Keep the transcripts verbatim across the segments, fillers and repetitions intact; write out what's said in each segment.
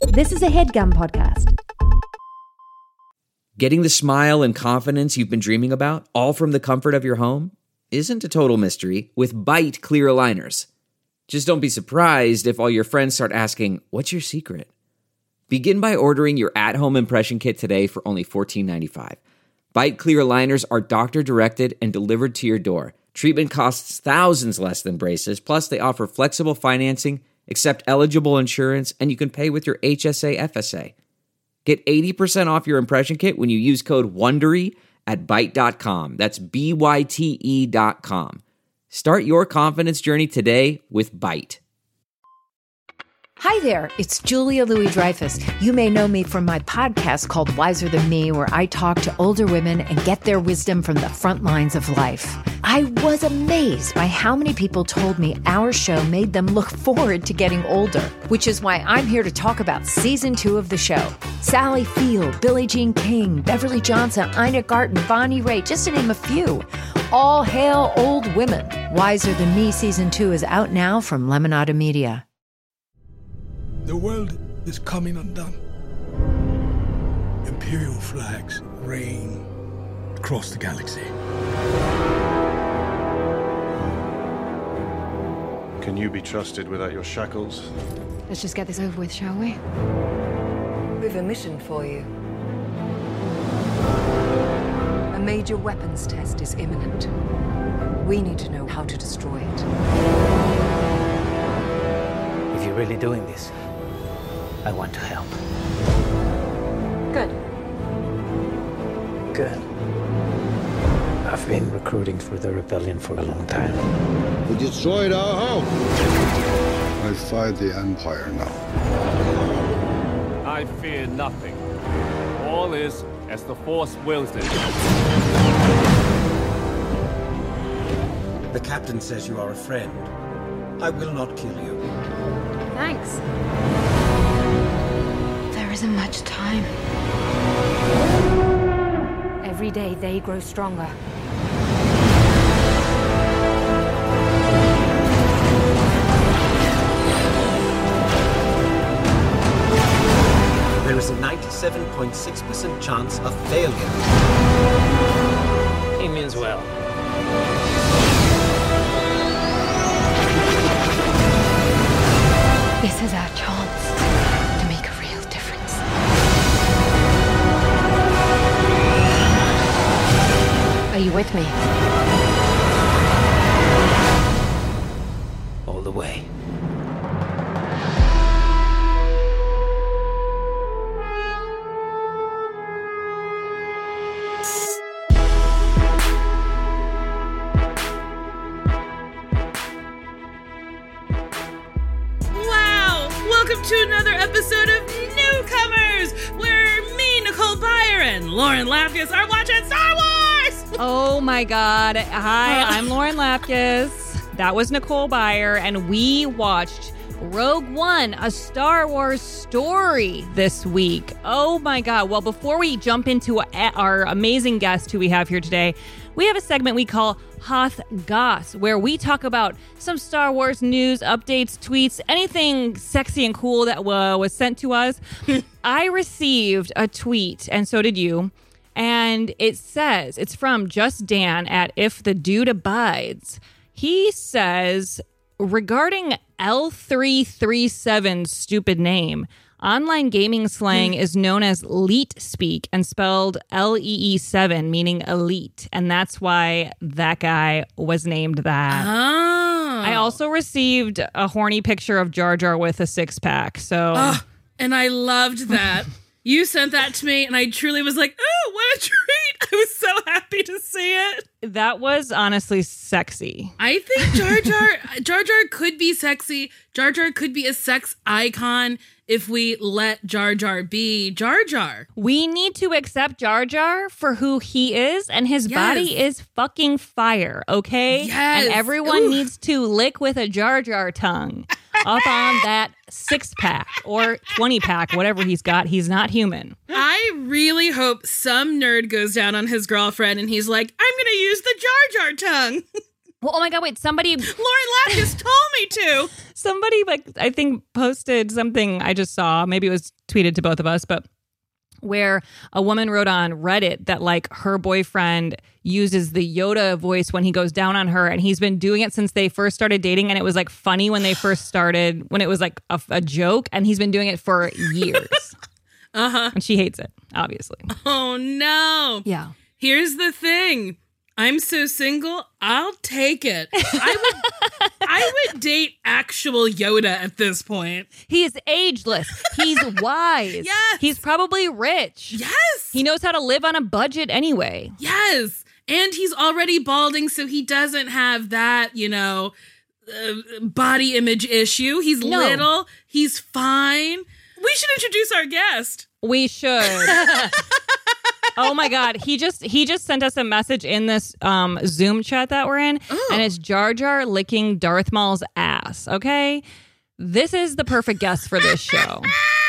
This is a HeadGum podcast. Getting the smile and confidence you've been dreaming about, all from the comfort of your home, isn't a total mystery with Byte clear aligners. Just don't be surprised if all your friends start asking, "What's your secret?" Begin by ordering your at-home impression kit today for only fourteen ninety-five. Byte clear aligners are doctor-directed and delivered to your door. Treatment costs thousands less than braces, plus they offer flexible financing, accept eligible insurance, and you can pay with your H S A F S A. Get eighty percent off your impression kit when you use code WONDERY at byte dot com. That's B Y T E dot com. Start your confidence journey today with Byte. Hi there, it's Julia Louis-Dreyfus. You may know me from my podcast called Wiser Than Me, where I talk to older women and get their wisdom from the front lines of life. I was amazed by how many people told me our show made them look forward to getting older, which is why I'm here to talk about season two of the show. Sally Field, Billie Jean King, Beverly Johnson, Ina Garten, Bonnie Raitt, just to name a few. All hail old women. Wiser Than Me season two is out now from Lemonada Media. The world is coming undone. Imperial flags reign across the galaxy. Can you be trusted without your shackles? Let's just get this over with, shall we? We've a mission for you. A major weapons test is imminent. We need to know how to destroy it. If you're really doing this, I want to help. Good. Good. I've been recruiting for the rebellion for a long time. We destroyed our home. I fight the Empire now. I fear nothing. All is as the Force wills it. The captain says you are a friend. I will not kill you. Thanks. There isn't much time. Every day they grow stronger. There is a ninety-seven point six percent chance of failure. He means well. This is our chance to make a real difference. Are you with me? All the way. To another episode of Newcomers, where me, Nicole Byer, and Lauren Lapkus are watching Star Wars! Oh my God. Hi, I'm Lauren Lapkus. That was Nicole Byer, and we watched Rogue One, a Star Wars story this week. Oh my God. Well, before we jump into our amazing guest who we have here today, we have a segment we call Hoth Goss, where we talk about some Star Wars news, updates, tweets, anything sexy and cool that uh, was sent to us. I received a tweet, and so did you, and it says, it's from Just Dan at If the Dude Abides. He says, regarding L three thirty-seven's stupid name, online gaming slang is known as leet speak and spelled L E E seven, meaning elite. And that's why that guy was named that. Oh. I also received a horny picture of Jar Jar with a six pack. So, oh, and I loved that. You sent that to me, and I truly was like, oh, what a treat. I was so happy to see it. That was honestly sexy. I think Jar Jar, Jar Jar could be sexy. Jar Jar could be a sex icon if we let Jar Jar be Jar Jar. We need to accept Jar Jar for who he is, and his yes. body is fucking fire, okay? Yes. And everyone Ooh. needs to lick with a Jar Jar tongue up on that six-pack or twenty-pack, whatever he's got. He's not human. I really hope some nerd goes down on his girlfriend and he's like, I'm going to use the Jar Jar tongue. Well, oh my God, wait, somebody... Lauren Lapkus told me to. Somebody, like, I think posted something I just saw. Maybe it was tweeted to both of us, but where a woman wrote on Reddit that, like, her boyfriend uses the Yoda voice when he goes down on her, and he's been doing it since they first started dating, and it was, like, funny when they first started, when it was, like, a, a joke, and he's been doing it for years. Uh-huh. And she hates it, obviously. Oh, no. Yeah. Here's the thing. I'm so single, I'll take it. I would I would date actual Yoda at this point. He is ageless. He's wise. Yes. He's probably rich. Yes. He knows how to live on a budget anyway. Yes. And he's already balding, so he doesn't have that, you know, uh, body image issue. He's No. little. He's fine. We should introduce our guest. We should. Oh my God. He just he just sent us a message in this um, Zoom chat that we're in, Oh. and it's Jar Jar licking Darth Maul's ass. Okay? This is the perfect guest for this show.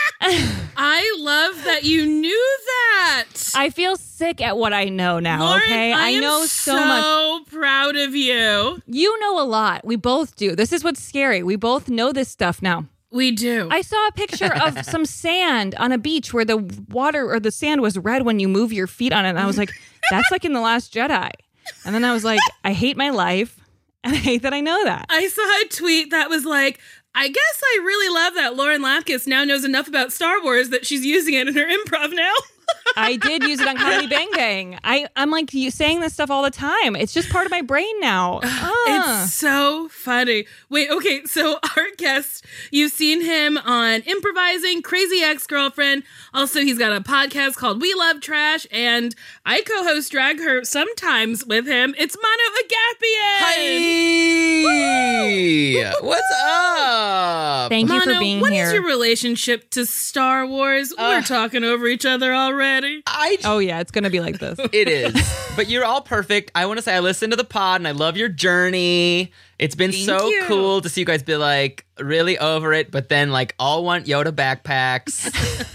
I love that you knew that. I feel sick at what I know now, Lauren, okay? I, I am know so, much. so proud of you. You know a lot. We both do. This is what's scary. We both know this stuff now. We do. I saw a picture of some sand on a beach where the water or the sand was red when you move your feet on it. And I was like, that's like in The Last Jedi. And then I was like, I hate my life. And I hate that I know that. I saw a tweet that was like, I guess I really love that Lauren Lapkus now knows enough about Star Wars that she's using it in her improv now. I did use it on Comedy Bang Bang. I, I'm like you saying this stuff all the time. It's just part of my brain now. Uh. It's so funny. Wait, okay, so our guest, you've seen him on Improvising, Crazy Ex-Girlfriend. Also, he's got a podcast called We Love Trash, and I co-host Drag Her sometimes with him. It's Mano Agapian! Hi! What's up? Thank you Mano, for being what here. is your relationship to Star Wars? Uh, We're talking over each other already. I Oh yeah, it's gonna be like this. It is. But you're all perfect. I want to say I listened to the pod and I love your journey. It's been Thank so you. cool to see you guys be like really over it, but then like all want Yoda backpacks.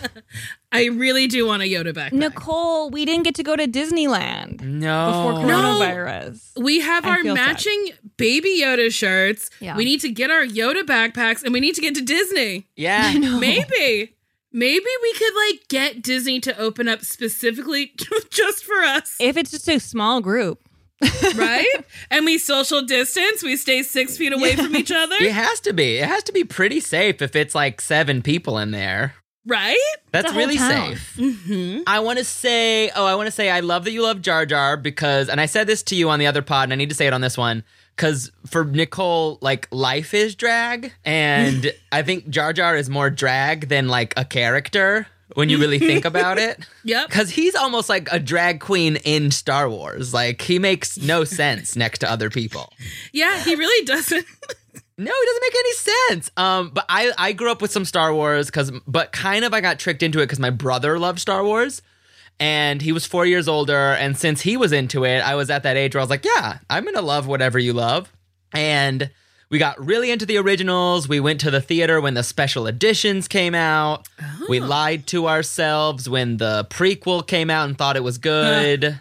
I really do want a Yoda backpack. Nicole, we didn't get to go to Disneyland No. before coronavirus. We have I our feel sad. matching Baby Yoda shirts. Yeah. We need to get our Yoda backpacks, and we need to get to Disney. Yeah. Maybe. Maybe we could, like, get Disney to open up specifically just for us, If it's just a small group. right? And we social distance. We stay six feet away from each other, It has to be. It has to be pretty safe if it's like seven people in there. right? That's a whole really town. safe. Mm-hmm. I want to say, oh, I want to say I love that you love Jar Jar because, and I said this to you on the other pod, and I need to say it on this one, because for Nicole, like, life is drag, and I think Jar Jar is more drag than, like, a character when you really think about it. Yep. Because he's almost like a drag queen in Star Wars. Like, he makes no sense next to other people. Yeah, he really doesn't. No, it doesn't make any sense. Um, but I, I grew up with some Star Wars, cause, but kind of I got tricked into it because my brother loved Star Wars. And he was four years older. And since he was into it, I was at that age where I was like, yeah, I'm going to love whatever you love. And we got really into the originals. We went to the theater when the special editions came out. Oh. We lied to ourselves when the prequel came out and thought it was good.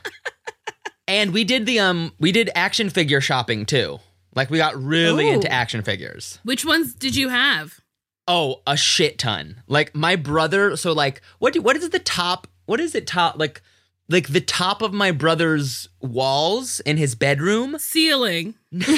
And we did the um we did action figure shopping too. Like we got really Ooh. into action figures. Which ones did you have? Oh, a shit ton. Like my brother, so like what do, what is the top what is it top like like the top of my brother's walls in his bedroom? Ceiling.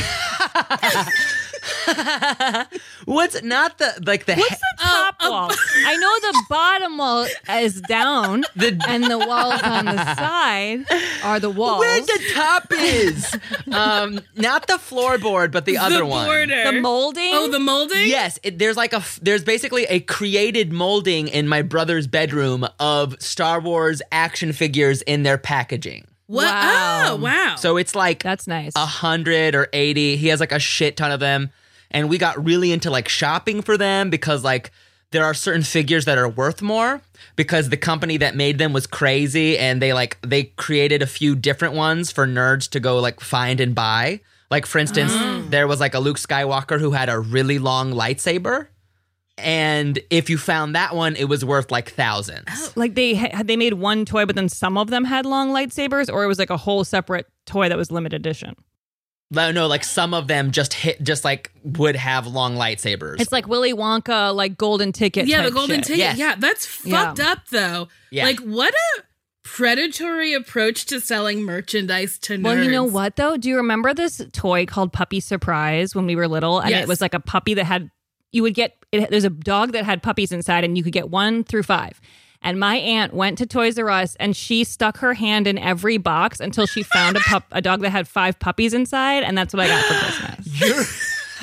What's not the like the What's he- the top Oh, oh. wall? I know the bottom wall is down, The- and the walls on the side are the walls. where the top is? um, not the floorboard, but the other the one. border. The molding? Oh, the molding? Yes, it, there's like a f- there's basically a created molding in my brother's bedroom of Star Wars action figures in their packaging. What? Wow. Oh, wow. So it's like That's nice. a hundred or eighty. He has like a shit ton of them, and we got really into like shopping for them because like there are certain figures that are worth more because the company that made them was crazy, and they like they created a few different ones for nerds to go like find and buy. Like for instance, Oh. there was like a Luke Skywalker who had a really long lightsaber. And if you found that one, it was worth like thousands. Like they had they made one toy, but then some of them had long lightsabers, or it was like a whole separate toy that was limited edition. No, no, like some of them just hit, just like would have long lightsabers. It's like Willy Wonka, like golden ticket. Yeah, type the golden shit. ticket. Yes. Yeah, that's fucked Yeah. up though. Yeah. Like, what a predatory approach to selling merchandise to nerds. Well, you know what though? Do you remember this toy called Puppy Surprise when we were little? And Yes. it was like a puppy that had, you would get, it, there's a dog that had puppies inside and you could get one through five. And my aunt went to Toys R Us and she stuck her hand in every box until she found a pup, a dog that had five puppies inside. And that's what I got for Christmas.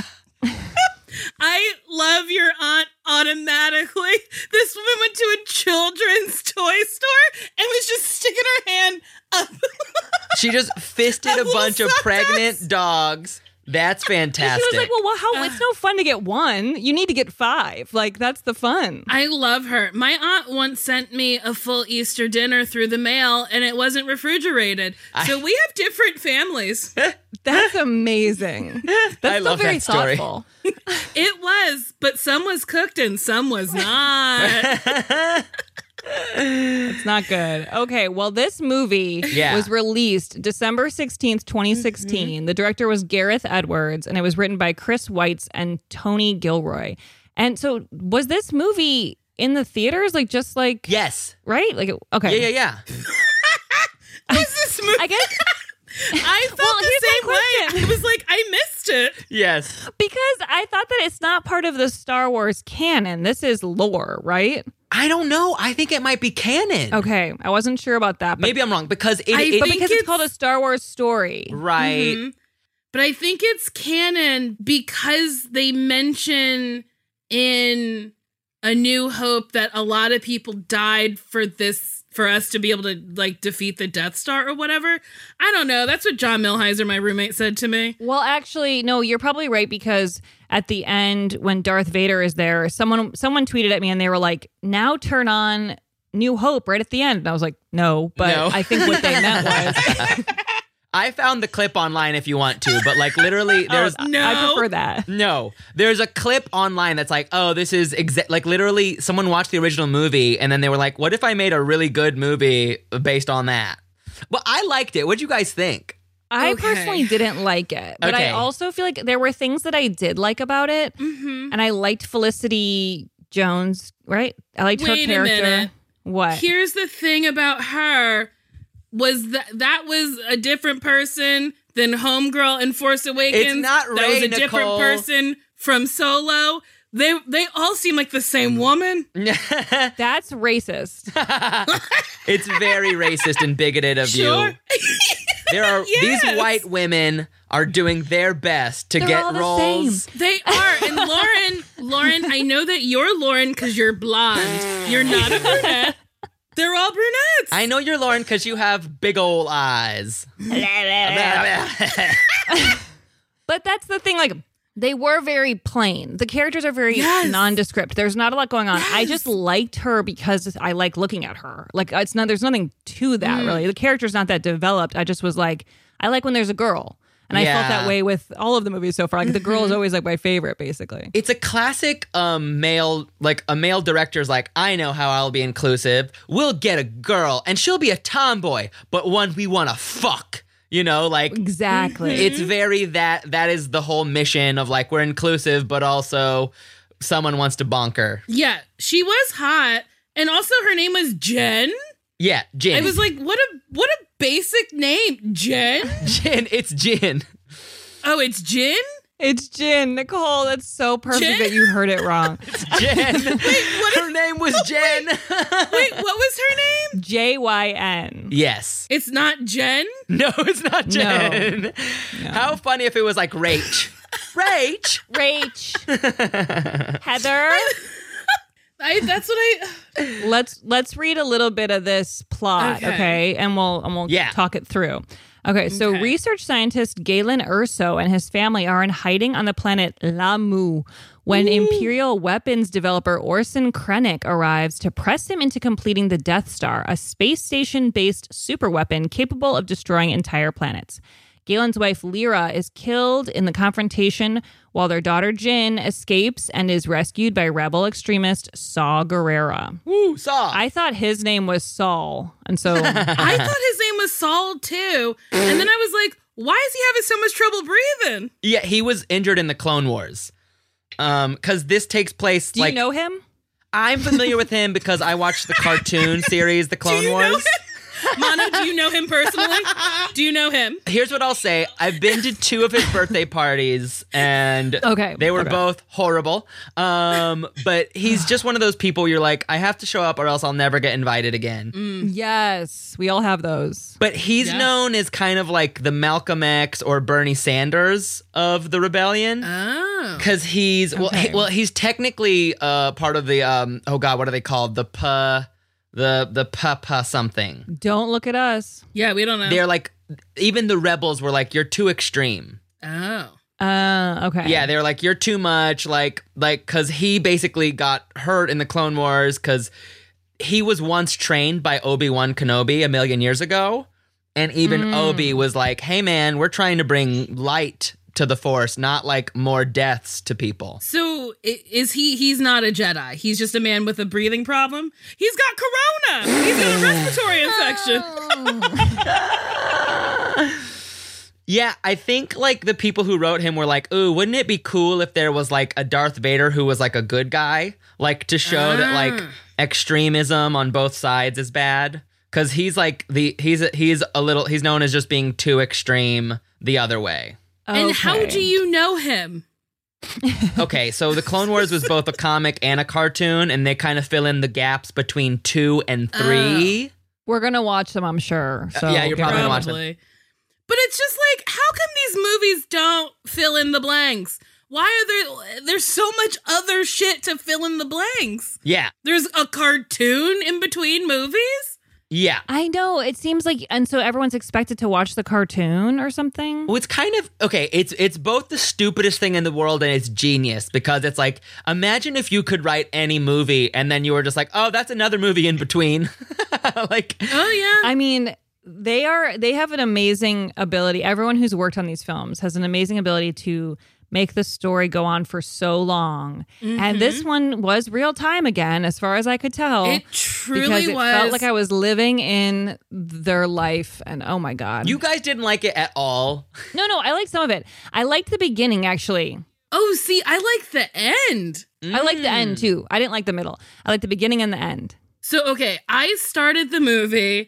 I love your aunt automatically. This woman went to a children's toy store and was just sticking her hand up. She just fisted a bunch of pregnant dogs. That's fantastic. She was like, well, well how, it's no fun to get one. You need to get five. Like, that's the fun. I love her. My aunt once sent me a full Easter dinner through the mail and it wasn't refrigerated. So we have different families. That's amazing. That's I still love very that story. thoughtful. It was, but some was cooked and some was not. It's not good. Okay, well, this movie Yeah. was released December sixteenth, twenty sixteen. Mm-hmm. The director was Gareth Edwards, and it was written by Chris Weitz and Tony Gilroy. And so, was this movie in the theaters? Like, just like... Yes. Right? Like, okay. Yeah, yeah, yeah. Was this movie? I guess... I felt Well, the here's my same way. question. I was like, I missed it. Yes. Because I thought that it's not part of the Star Wars canon. This is lore, right? I don't know. I think it might be canon. Okay, I wasn't sure about that. But, Maybe I'm wrong because it, I it but think because it's- it's called a Star Wars story. right. Mhm. But I think it's canon because they mention in A New Hope that a lot of people died for this, for us to be able to like defeat the Death Star or whatever. I don't know. That's what John Milheiser, my roommate, said to me. Well, actually, no, you're probably right because at the end when Darth Vader is there, someone someone tweeted at me and they were like, "Now turn on New Hope right at the end." And I was like, "No," but No. I think what they meant was I found the clip online if you want to, but like literally there's oh, No. I prefer that. no, there's a clip online that's like, oh, this is exa- like literally someone watched the original movie and then they were like, what if I made a really good movie based on that? Well, I liked it. What'd you guys think? I Okay. personally didn't like it, but Okay. I also feel like there were things that I did like about it, Mm-hmm. and I liked Felicity Jones. Right? I liked Wait her a character. minute. What? Here's the thing about her was that that was a different person than Homegirl in Force Awakens. It's not That was Rey, a different Nicole. person from Solo. They they all seem like the same woman. That's racist. It's very racist and bigoted of Sure. you. There are Yes. these white women are doing their best to They're get all the roles. same. They are. And Lauren, Lauren, I know that you're Lauren because you're blonde. You're not a brunette. They're all brunettes. I know you're Lauren because you have big old eyes. But that's the thing, like, they were very plain. The characters are very Yes. nondescript. There's not a lot going on. I just liked her because I like looking at her. Like, it's not, there's nothing to that, Mm. really. The character's not that developed. I just was like, I like when there's a girl. And I felt Yeah. that way with all of the movies so far. Like, the girl is always, like, my favorite, basically. It's a classic um, male, like a male director's like, I know how I'll be inclusive. We'll get a girl and she'll be a tomboy, but one we want to fuck. You know, like Exactly. it's very that that is the whole mission of like we're inclusive, but also someone wants to bonk her. Yeah, she was hot. And also her name was Jen. Yeah, Jin. I was like, what a what a basic name. Jen? Jin. It's Jin. Oh, it's Jin? It's Jen. Nicole, that's so perfect Jen? that you heard it wrong. Jen. Her name was Jen. Wait, what was her name? J Y N. Yes. It's not Jen? No, it's not Jen. No. How funny if it was like Rach. Rach. Rach. Heather. I that's what I let's let's read a little bit of this plot, okay, Okay. and we'll and we'll Yeah. talk it through. Okay, so Okay. research scientist Galen Urso and his family are in hiding on the planet Lamu when Imperial weapons developer Orson Krennic arrives to press him into completing the Death Star, a space station-based superweapon capable of destroying entire planets. Galen's wife Lyra is killed in the confrontation while their daughter Jin escapes and is rescued by rebel extremist Saw Gerrera. Woo, Saw. I thought his name was Saul, and so I thought his name was Saul too. And then I was like, Why is he having so much trouble breathing? Yeah, he was injured in the Clone Wars. Um, because this takes place. Do like, you know him? I'm familiar with him because I watched the cartoon series, The Clone Do you Wars. know him? Mono, do you know him personally? Do you know him? Here's what I'll say. I've been to two of his birthday parties, and okay, they were okay. both horrible. Um, but he's just one of those people you're like, I have to show up or else I'll never get invited again. Mm. Yes, we all have those. But he's Yeah. known as kind of like the Malcolm X or Bernie Sanders of the rebellion. Oh. Because he's, well, Okay. he, well, he's technically uh, part of the, um, oh God, what are they called? The P... The the papa something. Don't look at us. Yeah, we don't know. They're like, even the rebels were like, you're too extreme. Oh. Uh, okay. Yeah, they were like, you're too much. Like, like, because he basically got hurt in the Clone Wars because he was once trained by Obi-Wan Kenobi a million years ago. And even Mm. Obi was like, hey man, we're trying to bring light to the Force, not like more deaths to people. So i- is he, he's not a Jedi. He's just a man with a breathing problem. He's got corona. He's got a respiratory infection. Yeah, I think like the people who wrote him were like, ooh, wouldn't it be cool if there was like a Darth Vader who was like a good guy? Like to show that like Ah. extremism on both sides is bad. Cause he's like the he's a, he's a little he's known as just being too extreme the other way. And how Okay. do you know him? Okay, so the Clone Wars was both a comic and a cartoon, and they kind of fill in the gaps between two and three. We're gonna watch them, I'm sure. So yeah, you're get probably ready. gonna watch them. Probably. But it's just like, how come these movies don't fill in the blanks? Why are there, there's so much other shit to fill in the blanks? Yeah, There's a cartoon in between movies? yeah. I know. It seems like, and so everyone's expected to watch the cartoon or something. Well, it's kind of okay. It's it's both the stupidest thing in the world and it's genius because it's like, imagine if you could write any movie and then you were just like, oh, that's another movie in between. Like, Oh, yeah. I mean, they are they have an amazing ability. Everyone who's worked on these films has an amazing ability to make the story go on for so long. And this one was real time again, as far as I could tell. It truly because it was. felt like I was living in their life. And oh my God. you guys didn't like it at all. no, no, I liked some of it. I liked the beginning, actually. Oh, see, I like the end. I liked the end too. I didn't like the middle. I liked the beginning and the end. So, okay, I started the movie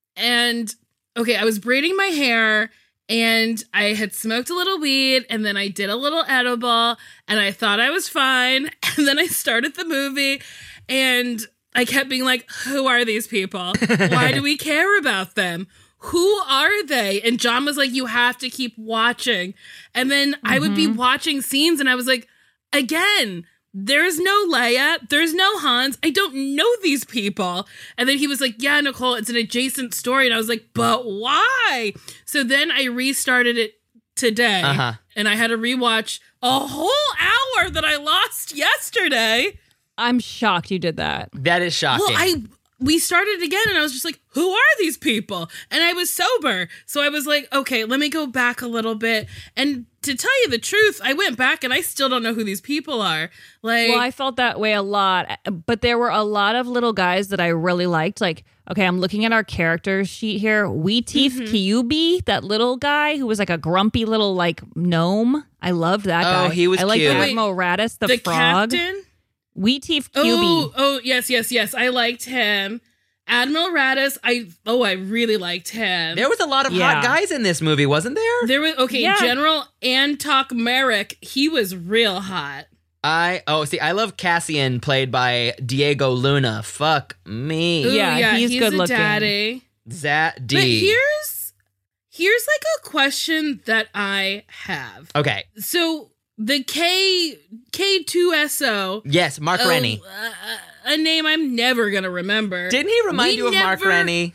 and, okay, I was braiding my hair and I had smoked a little weed and then I did a little edible and I thought I was fine. And then I started the movie and I kept being like, who are these people? Why do we care about them? Who are they? And John was like, you have to keep watching. And then I would be watching scenes and I was like, again, there's no Leia. There's no Hans. I don't know these people. And then he was like, yeah, Nicole, it's an adjacent story. And I was like, but why? So then I restarted it today. Uh-huh. And I had to rewatch a whole hour that I lost yesterday. I'm shocked you did that. That is shocking. Well, I we started again and I was just like, who are these people? And I was sober. So I was like, okay, let me go back a little bit. And to tell you the truth, I went back and I still don't know who these people are. Like, Well, I felt that way a lot, but there were a lot of little guys that I really liked. Like, okay, I'm looking at our character sheet here. Weeteeth Mm-hmm. Kyubi, that little guy who was like a grumpy little like gnome. I loved that Oh, guy. he was I liked cute. Admiral Radis, the, the frog. captain. Weeteeth Oh, Kyubi. oh, yes, yes, yes. I liked him. Admiral Radis, I oh, I really liked him. there was a lot of Yeah. hot guys in this movie, wasn't there? There was okay, Yeah. General Antok Merrick. He was real hot. I oh see, I love Cassian, played by Diego Luna. Fuck me, Ooh, Yeah, yeah, he's he's, good a looking. daddy. Zat D. But here's here's like a question that I have. Okay, So the K K two S O. yes, Mark oh, Rennie. uh, a name I'm never gonna remember. Didn't he remind We you of Mark never- Rennie?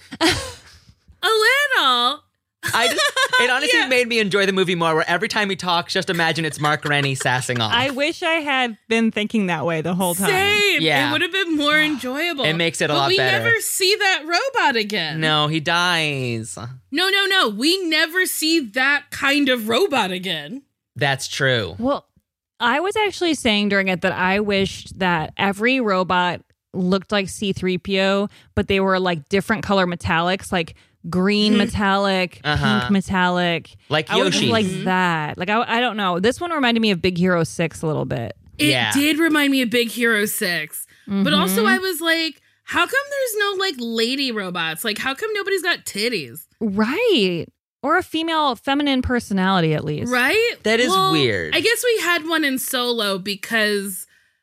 A little. I just, it honestly Yeah. made me enjoy the movie more. Where every time he talks, just imagine it's Mark Rennie sassing off. I wish I had been thinking that way the whole time. Same. Yeah. It would have been more enjoyable. It makes it a but lot we better. never see that robot again. no, he dies. No, no, no. We never see that kind of robot again. That's true. Well, I was actually saying during it that I wished that every robot looked like C three P O, but they were like different color metallics. Like green metallic, Uh-huh. pink metallic. Like I would Yoshi. like that. Like, I, I don't know. This one reminded me of Big Hero six a little bit. It Yeah. did remind me of Big Hero six. But also Mhm. I was like, how come there's no like lady robots? Like, how come nobody's got titties? Right. Or a female, feminine personality, at least. Right? That is Well, weird. I guess we had one in Solo because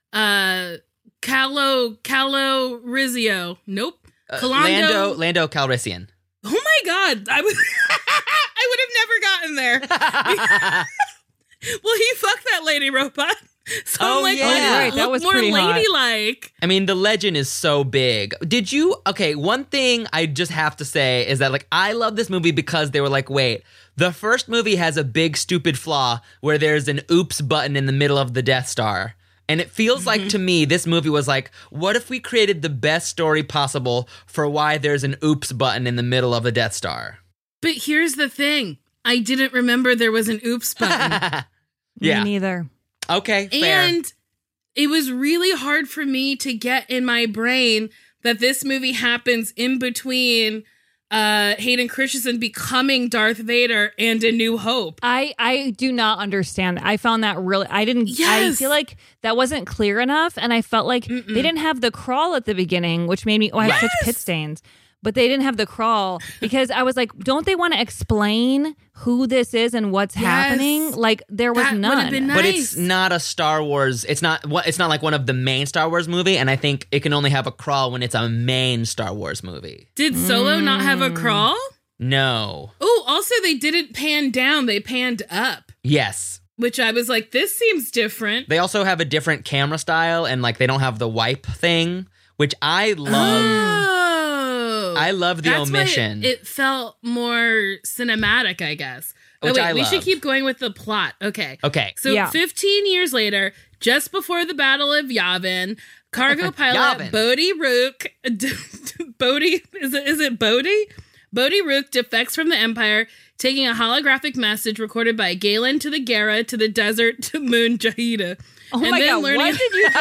uh Calo Calo Rizio. Nope. Uh, Calando. Lando, Lando Calrissian. Oh my god. I was I would have never gotten there. Well, he fucked that lady robot. So Oh, I'm like, yeah. why did it Right, that look was more pretty hot. ladylike? I mean, the legend is so big. Did you? Okay, one thing I just have to say is that, like, I love this movie because they were like, wait, the first movie has a big, stupid flaw where there's an oops button in the middle of the Death Star. And it feels Mm-hmm. like to me, this movie was like, what if we created the best story possible for why there's an oops button in the middle of a Death Star? But here's the thing. I didn't remember there was an oops button. Yeah. Me neither. Okay, fair. And it was really hard for me to get in my brain that this movie happens in between uh, Hayden Christensen becoming Darth Vader and A New Hope. I, I do not understand. I found that really, I didn't, I Yes. feel like that wasn't clear enough. And I felt like Mm-mm. they didn't have the crawl at the beginning, which made me, oh, I have such pit stains. But they didn't have the crawl because I was like, don't they want to explain who this is and what's Yes. happening? Like there was That would've none. been But nice. it's not a Star Wars. It's not. what- It's not like one of the main Star Wars movie, and I think it can only have a crawl when it's a main Star Wars movie. Did Solo not have Mm. a crawl? No. Oh, also they didn't pan down, they panned up, Yes. which I was like, this seems different. They also have a different camera style, and like they don't have the wipe thing, which I love. Oh. I love the That's why omission. It, it felt more cinematic, I guess. Oh, Which wait, I we should love. keep going with the plot. Okay. Okay. So Yeah. fifteen years later, just before the Battle of Yavin, cargo pilot Yavin. Bodhi Rook, Bodhi, is it, is it Bodhi? Bodhi Rook defects from the Empire, taking a holographic message recorded by Galen to the Gara, to the desert, to Moon Jahida. Oh And my then God, learning- what did you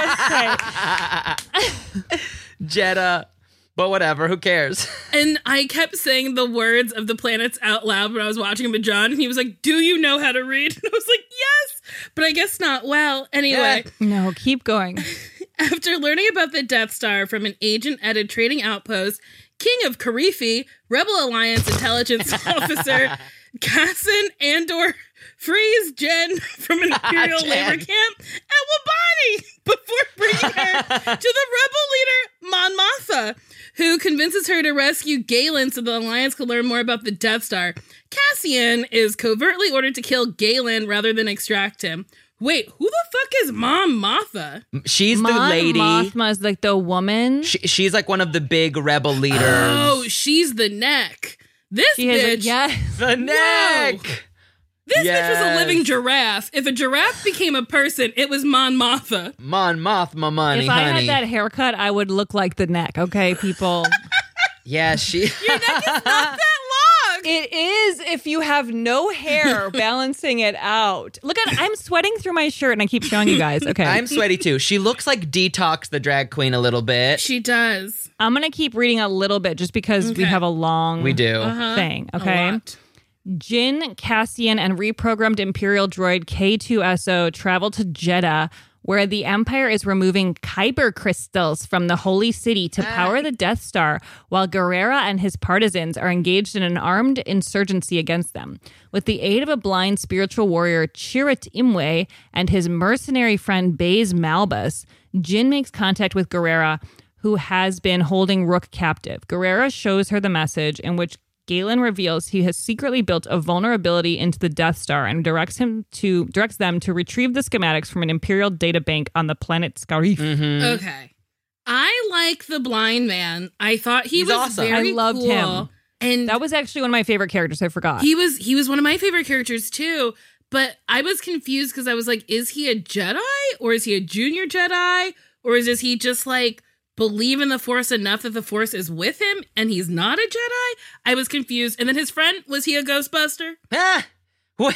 just say? Jeddah, but whatever. Who cares? And I kept saying the words of the planets out loud when I was watching with John, and he was like, "Do you know how to read?" And I was like, "Yes," but I guess not well. Anyway, No, keep going. after learning about the Death Star from an agent-edited trading outpost, King of Karifi, Rebel Alliance intelligence officer Cassin Andor frees Jen from an Imperial Jen. labor camp at Wabani before bringing her to the rebel leader Mon Mothma, who convinces her to rescue Galen so the Alliance could learn more about the Death Star. Cassian is covertly ordered to kill Galen rather than extract him. Wait, who the fuck is Mon Mothma? She's the Mon lady. Mothma is like the woman. She, she's like one of the big rebel leaders. Oh, she's the neck. This She has a, bitch. yes. The neck. Whoa. This bitch was a Yes. living giraffe. If a giraffe became a person, it was Mon Mothma. Mon Mothma money, If I honey. had that haircut, I would look like the neck. Okay, people. Yeah, she. Your neck is not that long. It is if you have no hair balancing it out. Look at I'm sweating through my shirt and I keep showing you guys. Okay. I'm sweaty too. She looks like Detox the drag queen a little bit. She does. I'm going to keep reading a little bit just because we Okay. have a long We do. Uh-huh. thing. A Okay. lot. Jin, Cassian, and reprogrammed Imperial droid K two S O travel to Jeddah, where the Empire is removing Kyber crystals from the Holy City to power the Death Star, while Guerrera and his partisans are engaged in an armed insurgency against them. With the aid of a blind spiritual warrior, Chirrut Imwe, and his mercenary friend Baze Malbus, Jin makes contact with Guerrera, who has been holding Rook captive. Guerrera shows her the message in which Galen reveals he has secretly built a vulnerability into the Death Star and directs him to directs them to retrieve the schematics from an Imperial data bank on the planet Scarif. Mm-hmm. Okay. I like the blind man. I thought he He's was awesome. very I loved cool. him. And That was actually one of my favorite characters. I forgot. he was he was one of my favorite characters too. But I was confused because I was like, is he a Jedi or is he a junior Jedi? Or is he just like believe in the Force enough that the Force is with him and he's not a Jedi? I was confused. And then his friend, was he a Ghostbuster? Ah, wait.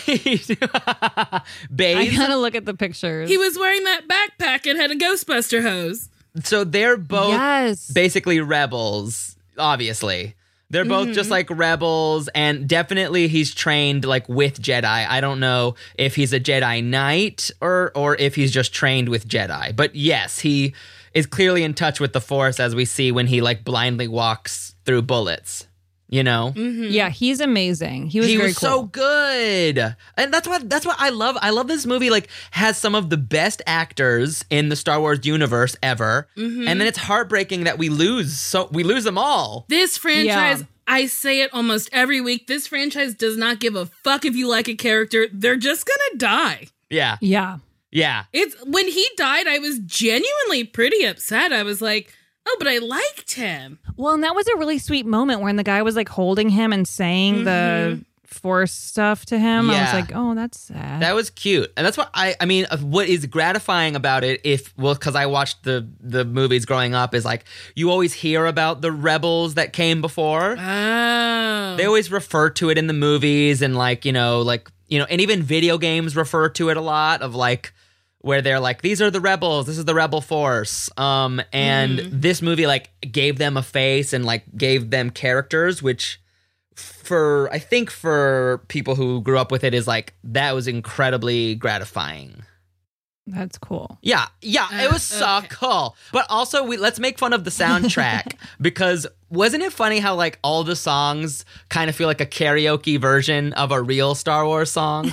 I Baze. gotta look at the pictures. He was wearing that backpack and had a Ghostbuster hose. So they're both yes. basically rebels, obviously. They're both Mm-hmm. just like rebels, and definitely he's trained like with Jedi. I don't know if he's a Jedi Knight or or if he's just trained with Jedi. But yes, he is clearly in touch with the Force, as we see when he like blindly walks through bullets. You know? Mm-hmm. Yeah, he's amazing. He was he very was cool. so good, and that's what that's what I love. I love this movie. Like, has some of the best actors in the Star Wars universe ever, Mhm. and then it's heartbreaking that we lose. So we lose them all. This franchise, Yeah. I say it almost every week, this franchise does not give a fuck if you like a character. They're just gonna die. Yeah, Yeah. yeah. It's when he died, I was genuinely pretty upset. I was like, oh, but I liked him. Well, and that was a really sweet moment when the guy was like holding him and saying the Force stuff to him. I Yeah. was like, oh, that's sad. That was cute, and that's what I. I mean, of what is gratifying about it, if well, because I watched the the movies growing up, is like you always hear about the rebels that came before. Oh. They always refer to it in the movies, and like you know, like you know, and even video games refer to it a lot. Of like where they're like, these are the rebels, this is the rebel force. Um, and Mhm. this movie like gave them a face and like gave them characters, which. For I think for people who grew up with it is like that was incredibly gratifying. That's cool. Yeah, yeah, it was so cool. But also, we let's make fun of the soundtrack because wasn't it funny how like all the songs kind of feel like a karaoke version of a real Star Wars song?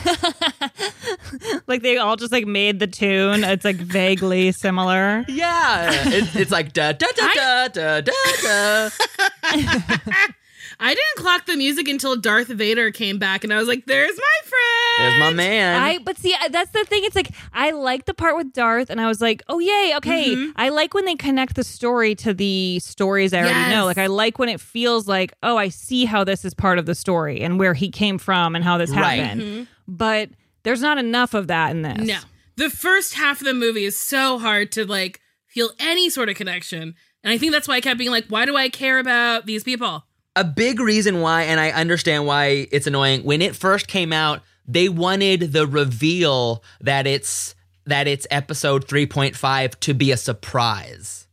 Like they all just like made the tune. It's like vaguely similar. Yeah, it's, it's like da da da da da da da. I didn't clock the music until Darth Vader came back, and I was like, there's my friend. There's my man. I but see that's the thing. It's like I like the part with Darth, and I was like, oh yay, okay. Mhm. I like when they connect the story to the stories I already Yes. know. Like I like when it feels like, oh, I see how this is part of the story and where he came from and how this Right. happened. Mhm. But there's not enough of that in this. No. The first half of the movie is so hard to like feel any sort of connection. And I think that's why I kept being like, why do I care about these people? A big reason why, and I understand why it's annoying, when it first came out, they wanted the reveal that it's that it's episode three point five to be a surprise.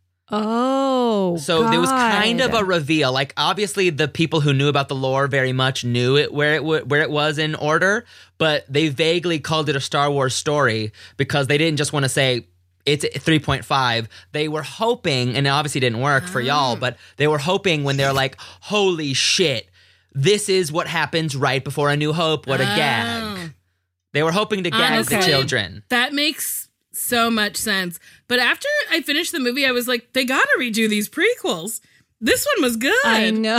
Oh, So there was kind God. of a reveal. Like obviously the people who knew about the lore very much knew it where it w- where it was in order, but they vaguely called it a Star Wars story because they didn't just want to say it's three point five. They were hoping, and it obviously didn't work for y'all, but they were hoping when they're like, holy shit, this is what happens right before A New Hope. What a Oh. gag. They were hoping to gag Honestly, the children. That makes so much sense. But after I finished the movie, I was like, they gotta redo these prequels. This one was good. I know.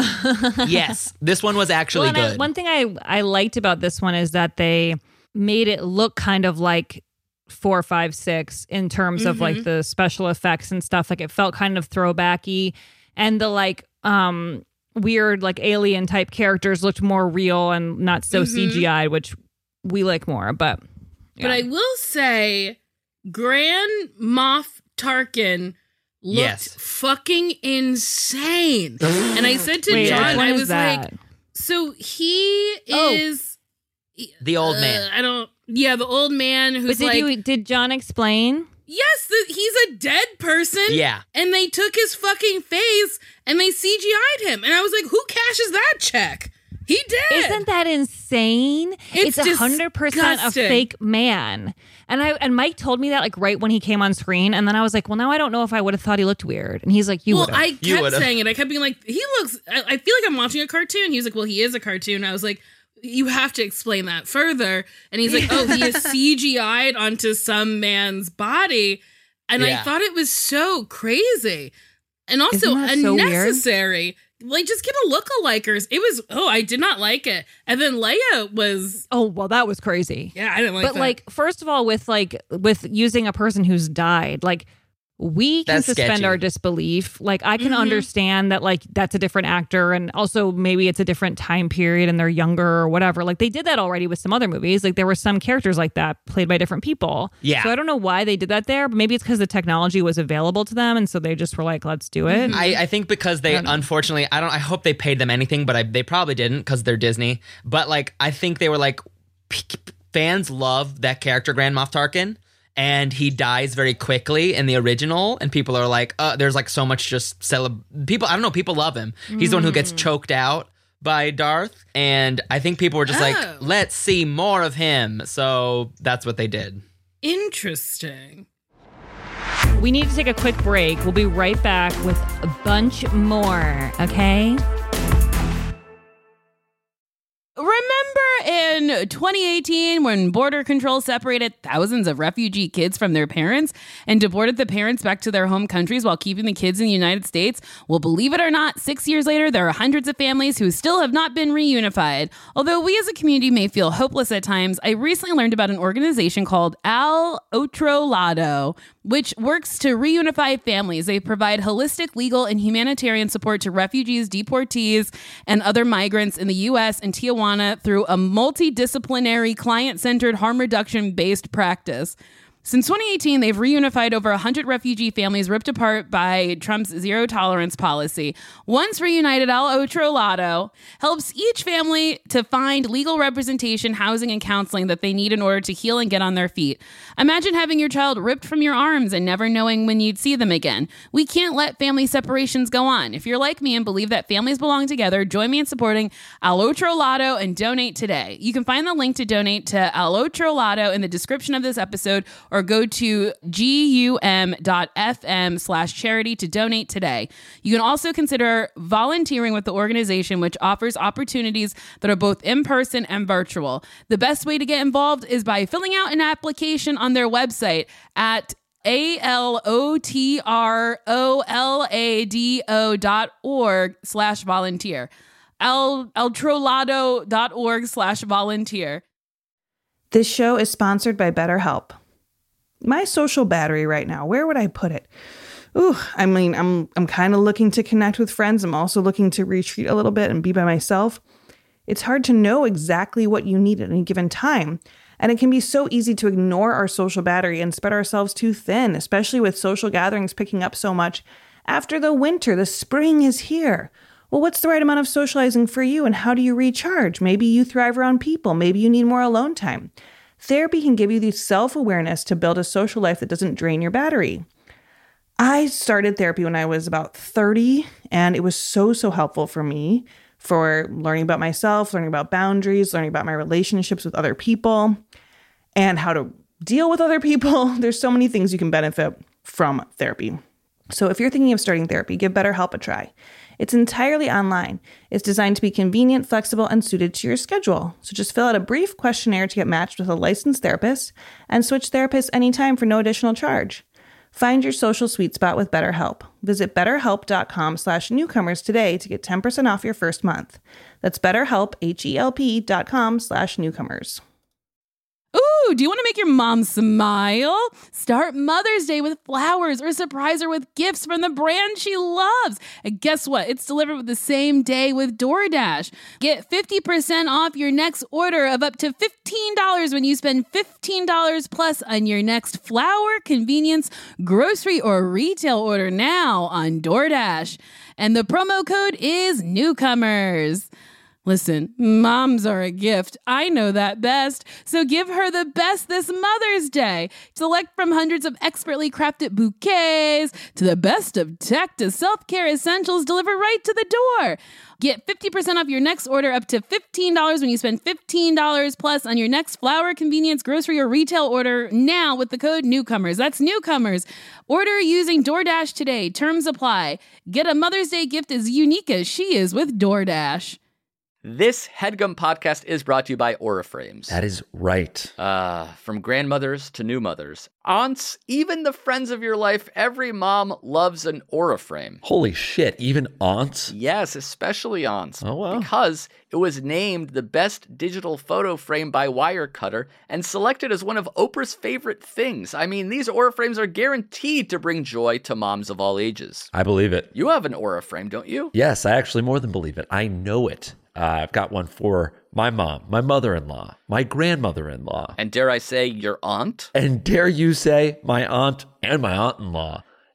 Yes, this one was actually Well, and I- good. one thing I, I liked about this one is that they made it look kind of like four, five, six in terms of like Mhm. the special effects and stuff. Like it felt kind of throwbacky, and the like um weird like alien type characters looked more real and not so Mhm. C G I, which we like more. But But I will say, Grand Moff Tarkin looked Yes. fucking insane. And I said to Wait, John, which one I is was that? like, so he Oh. is The old uh, man. I don't. Yeah, the old man but who's did like, you did John explain? yes, the, he's a dead person. Yeah. And they took his fucking face and they C G I'd him. And I was like, who cashes that check? He did. Isn't that insane? It's a hundred percent a disgusting. fake man. And I and Mike told me that like right when he came on screen, and then I was like, well, now I don't know if I would have thought he looked weird. And he's like, you well, would. I You kept would've. saying it. I kept being like, he looks, I, I feel like I'm watching a cartoon. He was like, well, he is a cartoon. I was like, you have to explain that further. And he's like, oh, he is C G I'd onto some man's body. And Yeah. I thought it was so crazy. And also Isn't that so weird? unnecessary. Like, just get a lookalikers. It was, oh, I did not like it. And then Leia was, Oh, well, that was crazy. yeah, I didn't like But that. like, first of all, with like with using a person who's died, like we can That's suspend sketchy. our disbelief. Like I can Mhm. understand that like that's a different actor, and also maybe it's a different time period and they're younger or whatever. Like they did that already with some other movies. Like there were some characters like that played by different people. Yeah. So I don't know why they did that there, but maybe it's because the technology was available to them, and so they just were like, let's do it. I, I think because they I don't know. unfortunately I don't I hope they paid them anything, but I, they probably didn't because they're Disney. But like I think they were like p- p- fans love that character Grand Moff Tarkin, and he dies very quickly in the original, and people are like, uh, there's like so much just celeb people. I don't know. People love him. He's the one who gets choked out by Darth, and I think people were just Oh. like, let's see more of him. So that's what they did. Interesting. We need to take a quick break. We'll be right back with a bunch more, okay? Remember in twenty eighteen when Border Control separated thousands of refugee kids from their parents and deported the parents back to their home countries while keeping the kids in the United States? Well, believe it or not, six years later, there are hundreds of families who still have not been reunified. Although we as a community may feel hopeless at times, I recently learned about an organization called Al Otro Lado, which works to reunify families. They provide holistic, legal, and humanitarian support to refugees, deportees, and other migrants in the U S and Tijuana through a multidisciplinary, client-centered, harm reduction-based practice. Since twenty eighteen, they've reunified over one hundred refugee families ripped apart by Trump's zero-tolerance policy. Once reunited, Al Otro Lado helps each family to find legal representation, housing, and counseling that they need in order to heal and get on their feet. Imagine having your child ripped from your arms and never knowing when you'd see them again. We can't let family separations go on. If you're like me and believe that families belong together, join me in supporting Al Otro Lado and donate today. You can find the link to donate to Al Otro Lado in the description of this episode, or go to gum.fm slash charity to donate today. You can also consider volunteering with the organization, which offers opportunities that are both in-person and virtual. The best way to get involved is by filling out an application on their website at A-L-O-T-R-O-L-A-D-O dot org slash volunteer. El, eltrolado dot org slash volunteer. This show is sponsored by BetterHelp. My social battery right now, where would I put it? Ooh, I mean, I'm I'm kind of looking to connect with friends. I'm also looking to retreat a little bit and be by myself. It's hard to know exactly what you need at any given time. And it can be so easy to ignore our social battery and spread ourselves too thin, especially with social gatherings picking up so much. After the winter, the spring is here. Well, what's the right amount of socializing for you, and how do you recharge? Maybe you thrive around people. Maybe you need more alone time. Therapy can give you the self-awareness to build a social life that doesn't drain your battery. I started therapy when I was about thirty, and it was so, so helpful for me for learning about myself, learning about boundaries, learning about my relationships with other people, and how to deal with other people. There's so many things you can benefit from therapy. So if you're thinking of starting therapy, give BetterHelp a try. It's entirely online. It's designed to be convenient, flexible, and suited to your schedule. So just fill out a brief questionnaire to get matched with a licensed therapist and switch therapists anytime for no additional charge. Find your social sweet spot with BetterHelp. Visit betterhelp.com slash newcomers today to get ten percent off your first month. That's betterhelp, H-E-L-P dot com slash newcomers. Ooh, do you want to make your mom smile? Start Mother's Day with flowers or surprise her with gifts from the brand she loves. And guess what? It's delivered with the same day with DoorDash. Get fifty percent off your next order of up to fifteen dollars when you spend fifteen dollars plus on your next flower, convenience, grocery, or retail order now on DoorDash. And the promo code is newcomers. Listen, moms are a gift. I know that best. So give her the best this Mother's Day. Select from hundreds of expertly crafted bouquets to the best of tech to self-care essentials delivered right to the door. Get fifty percent off your next order up to fifteen dollars when you spend fifteen dollars plus on your next flower, convenience, grocery, or retail order now with the code newcomers. That's newcomers. Order using DoorDash today. Terms apply. Get a Mother's Day gift as unique as she is with DoorDash. This HeadGum podcast is brought to you by Auraframes. That is right. Uh, from grandmothers to new mothers, aunts, even the friends of your life, every mom loves an Auraframe. Holy shit, even aunts? Yes, especially aunts. Oh, wow. Because it was named the best digital photo frame by Wirecutter and selected as one of Oprah's favorite things. I mean, these Auraframes are guaranteed to bring joy to moms of all ages. I believe it. You have an Auraframe, don't you? Yes, I actually more than believe it. I know it. Uh, I've got one for my mom, my mother-in-law, my grandmother-in-law. And dare I say, your aunt? And dare you say, my aunt and my aunt-in-law.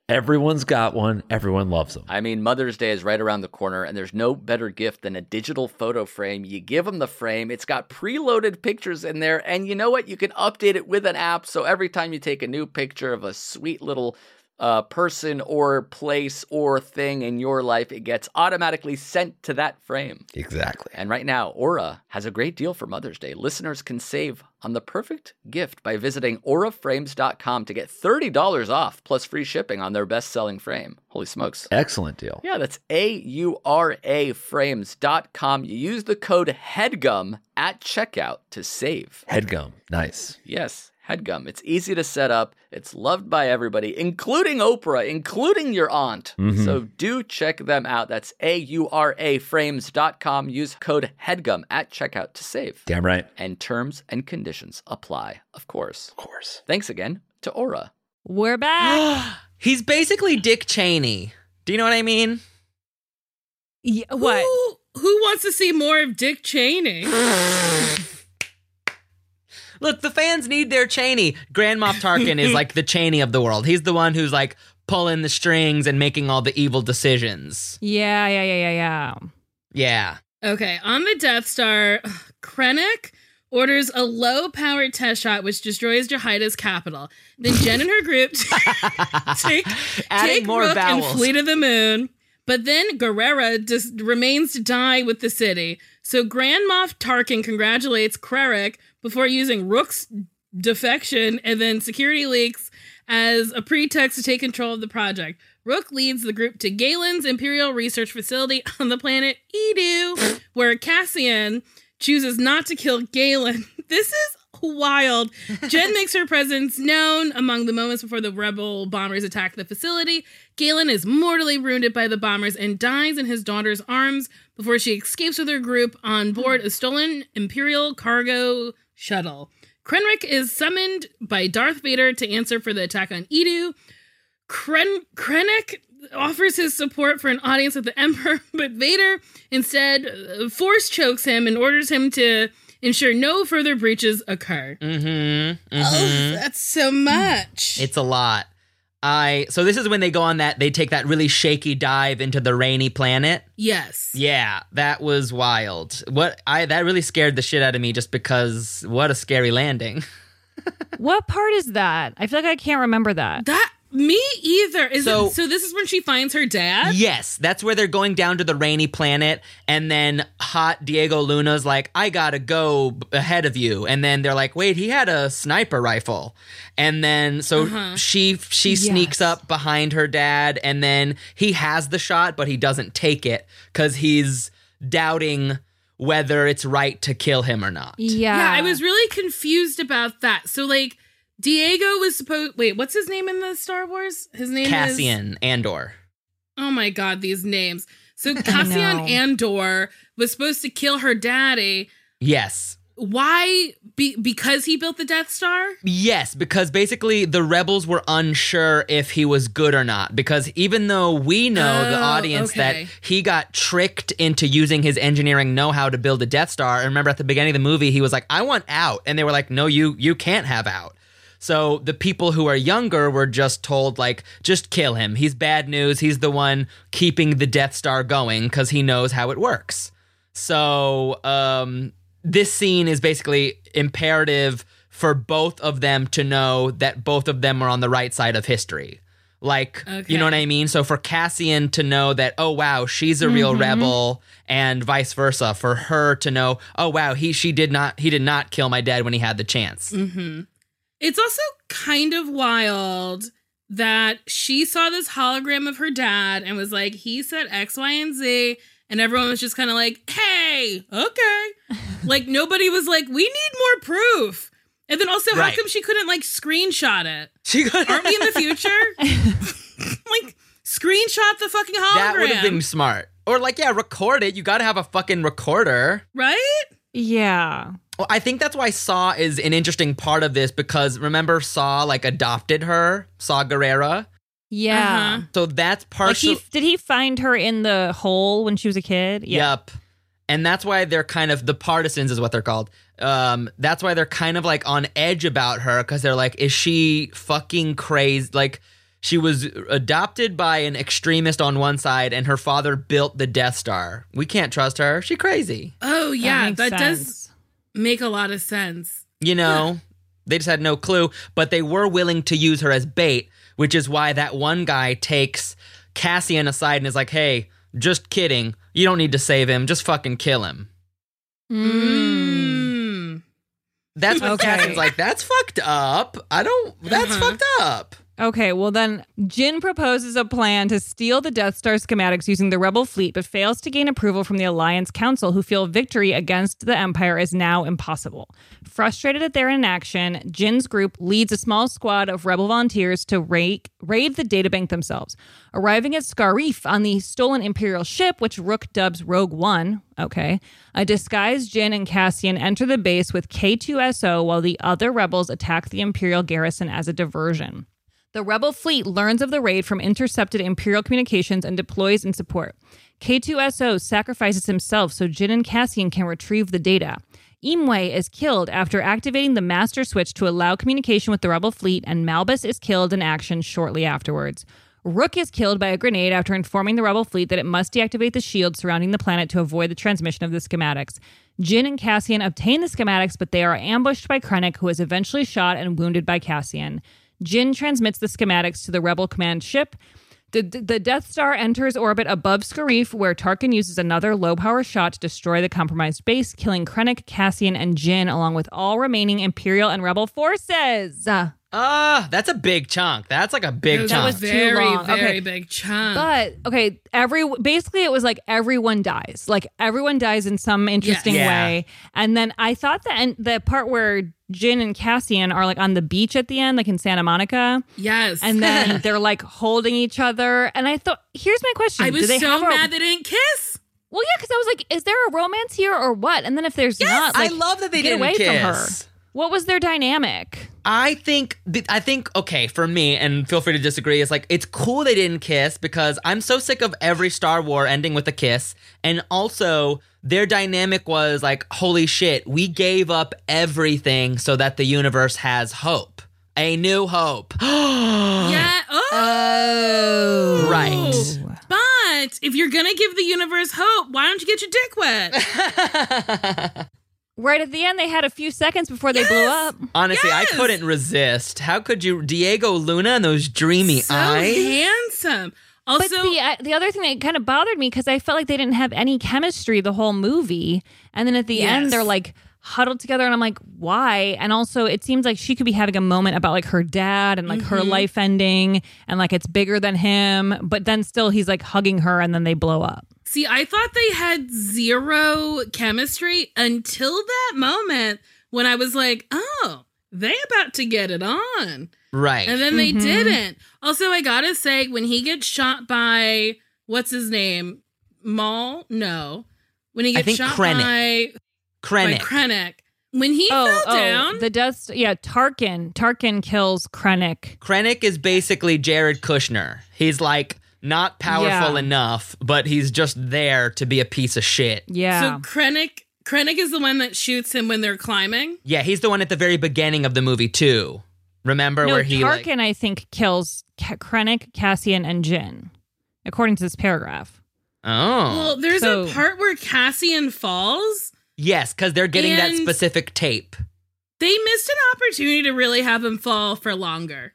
Everyone's got one. Everyone loves them. I mean, Mother's Day is right around the corner, and there's no better gift than a digital photo frame. You give them the frame. It's got preloaded pictures in there, and you know what? You can update it with an app, so every time you take a new picture of a sweet little uh, person or place or thing in your life, it gets automatically sent to that frame. Exactly. And right now, Aura has a great deal for Mother's Day. Listeners can save on the perfect gift by visiting aura frames dot com to get thirty dollars off plus free shipping on their best-selling frame. Holy smokes. Excellent deal. Yeah, that's A U R A frames dot com. You use the code HEADGUM at checkout to save. HEADGUM. Nice. Yes. HEADGUM. It's easy to set up. It's loved by everybody, including Oprah, including your aunt. Mm-hmm. So do check them out. That's A U R A frames dot com. Use code HEADGUM at checkout to save. Damn right. And terms and conditions apply, of course. Of course. Thanks again to Aura. We're back. He's basically Dick Cheney. Do you know what I mean? Yeah, what? Who, who wants to see more of Dick Cheney? Look, the fans need their Cheney. Grand Moff Tarkin is like the Cheney of the world. He's the one who's like pulling the strings and making all the evil decisions. Yeah, yeah, yeah, yeah, yeah. Yeah. Okay, on the Death Star, Krennic orders a low-powered test shot which destroys Jehoiada's capital. Then Jen and her group take, take more Rook vowels. and flee to the moon. But then Guerrera just remains to die with the city. So Grand Moff Tarkin congratulates Krennic before using Rook's defection and then security leaks as a pretext to take control of the project. Rook leads the group to Galen's Imperial Research Facility on the planet Edu, where Cassian chooses not to kill Galen. This is wild. Jen makes her presence known among the moments before the rebel bombers attack the facility. Galen is mortally wounded by the bombers and dies in his daughter's arms before she escapes with her group on board a stolen Imperial cargo shuttle. Krennic is summoned by Darth Vader to answer for the attack on Edu. Kren- Krennic offers his support for an audience with the Emperor, but Vader instead uh, force chokes him and orders him to ensure no further breaches occur. Mm-hmm. mm-hmm. Oh, that's so much. It's a lot. I so this is when they go on that they take that really shaky dive into the rainy planet. Yes. Yeah, that was wild. What I that really scared the shit out of me just because what a scary landing. What part is that? I feel like I can't remember that. That me either. Is So- it, so this is when she finds her dad? Yes, that's where they're going down to the rainy planet, and then hot Diego Luna's like, I gotta go b- ahead of you. And then they're like, wait, he had a sniper rifle. And then so Uh-huh. she she sneaks Yes. up behind her dad, and then he has the shot, but he doesn't take it because he's doubting whether it's right to kill him or not. Yeah. Yeah, I was really confused about that. So like Diego was supposed wait, what's his name in the Star Wars? His name is Cassian Andor. Oh my god, these names. So Cassian know. Andor was supposed to kill her daddy. Yes. Why? Be- because he built the Death Star? Yes, because basically the rebels were unsure if he was good or not. Because even though we know, the Oh, audience, okay. that he got tricked into using his engineering know-how to build a Death Star. And remember at the beginning of the movie, he was like, I want out. And they were like, no, you you can't have out. So the people who are younger were just told, like, just kill him. He's bad news. He's the one keeping the Death Star going because he knows how it works. So um, this scene is basically imperative for both of them to know that both of them are on the right side of history. Like, Okay. you know what I mean? So for Cassian to know that, oh, wow, she's a real Mhm. rebel, and vice versa. For her to know, oh, wow, he she did not he did not kill my dad when he had the chance. Mm-hmm. It's also kind of wild that she saw this hologram of her dad and was like, he said X, Y, and Z. And everyone was just kind of like, hey, okay. Like, nobody was like, we need more proof. And then also, Right. how come she couldn't, like, screenshot it? She could- Aren't we in the future? Like, screenshot the fucking hologram. That would have been smart. Or like, yeah, record it. You got to have a fucking recorder. Right? Yeah. Well, I think that's why Saw is an interesting part of this because remember Saw like adopted her, Saw Gerrera. Yeah. Uh-huh. So that's Like partially. he, did he find her in the hole when she was a kid? Yeah. Yep. And that's why they're kind of the partisans is what they're called. Um, that's why they're kind of like on edge about her because they're like, is she fucking crazy? Like, She was adopted by an extremist on one side, and her father built the Death Star. We can't trust her. She crazy. Oh, yeah, that, that does make a lot of sense. You know, yeah. They just had no clue, but they were willing to use her as bait, which is why that one guy takes Cassian aside and is like, hey, just kidding. You don't need to save him. Just fucking kill him. Mm. That's what okay. Cassian's like, that's fucked up. I don't, that's uh-huh. fucked up. Okay, well then, Jyn proposes a plan to steal the Death Star schematics using the Rebel fleet, but fails to gain approval from the Alliance Council, who feel victory against the Empire is now impossible. Frustrated at their inaction, Jyn's group leads a small squad of Rebel volunteers to raid, raid the databank themselves. Arriving at Scarif on the stolen Imperial ship, which Rook dubs Rogue One, okay, a disguised Jyn and Cassian enter the base with K two S O while the other rebels attack the Imperial garrison as a diversion. The Rebel fleet learns of the raid from intercepted Imperial communications and deploys in support. K two S O sacrifices himself so Jyn and Cassian can retrieve the data. Imwe is killed after activating the master switch to allow communication with the Rebel fleet, and Malbus is killed in action shortly afterwards. Rook is killed by a grenade after informing the Rebel fleet that it must deactivate the shield surrounding the planet to avoid the transmission of the schematics. Jyn and Cassian obtain the schematics, but they are ambushed by Krennic, who is eventually shot and wounded by Cassian. Jyn transmits the schematics to the Rebel command ship. The, the Death Star enters orbit above Scarif, where Tarkin uses another low-power shot to destroy the compromised base, killing Krennic, Cassian, and Jyn, along with all remaining Imperial and Rebel forces. Ah, uh, that's a big chunk. That's like a big that chunk. That was very, too long. very okay. big chunk. But, okay, every basically it was like everyone dies. Like, everyone dies in some interesting yes. yeah. way. And then I thought that and the part where Jyn and Cassian are like on the beach at the end, like in Santa Monica. Yes. And then they're like holding each other. And I thought, here's my question. I was Do they so have a, mad they didn't kiss. Well, yeah, because I was like, is there a romance here or what? And then if there's yes, not, like, I love that they get didn't away kiss. from her. What was their dynamic? I think, I think, okay, for me, and feel free to disagree, it's like, it's cool they didn't kiss because I'm so sick of every Star Wars ending with a kiss. And also, their dynamic was like, holy shit, we gave up everything so that the universe has hope. A new hope. yeah. Oh. oh. Right. But if you're going to give the universe hope, why don't you get your dick wet? Right at the end, they had a few seconds before they yes! blew up. Honestly, yes! I couldn't resist. How could you? Diego Luna and those dreamy so eyes. Handsome. Also, but the, uh, the other thing that kind of bothered me, because I felt like they didn't have any chemistry the whole movie. And then at the yes. end, they're like huddled together. And I'm like, why? And also, it seems like she could be having a moment about like her dad and like mm-hmm. her life ending. And like it's bigger than him. But then still, he's like hugging her and then they blow up. See, I thought they had zero chemistry until that moment when I was like, oh, they about to get it on. Right. And then they mm-hmm. didn't. Also, I gotta say, when he gets shot by, what's his name? Maul? No. When he gets I think shot Krennic. by Krennic. by Krennic. When he oh, fell oh, down. The dust, yeah, Tarkin. Tarkin kills Krennic. Krennic is basically Jared Kushner. He's like not powerful yeah. enough, but he's just there to be a piece of shit. Yeah. So Krennic, Krennic is the one that shoots him when they're climbing? Yeah, he's the one at the very beginning of the movie, too. Remember no, where he Tarkin, like, I think, kills K- Krennic, Cassian, and Jyn, according to this paragraph. Oh. Well, there's so, a part where Cassian falls. Yes, because they're getting that and specific tape. They missed an opportunity to really have him fall for longer.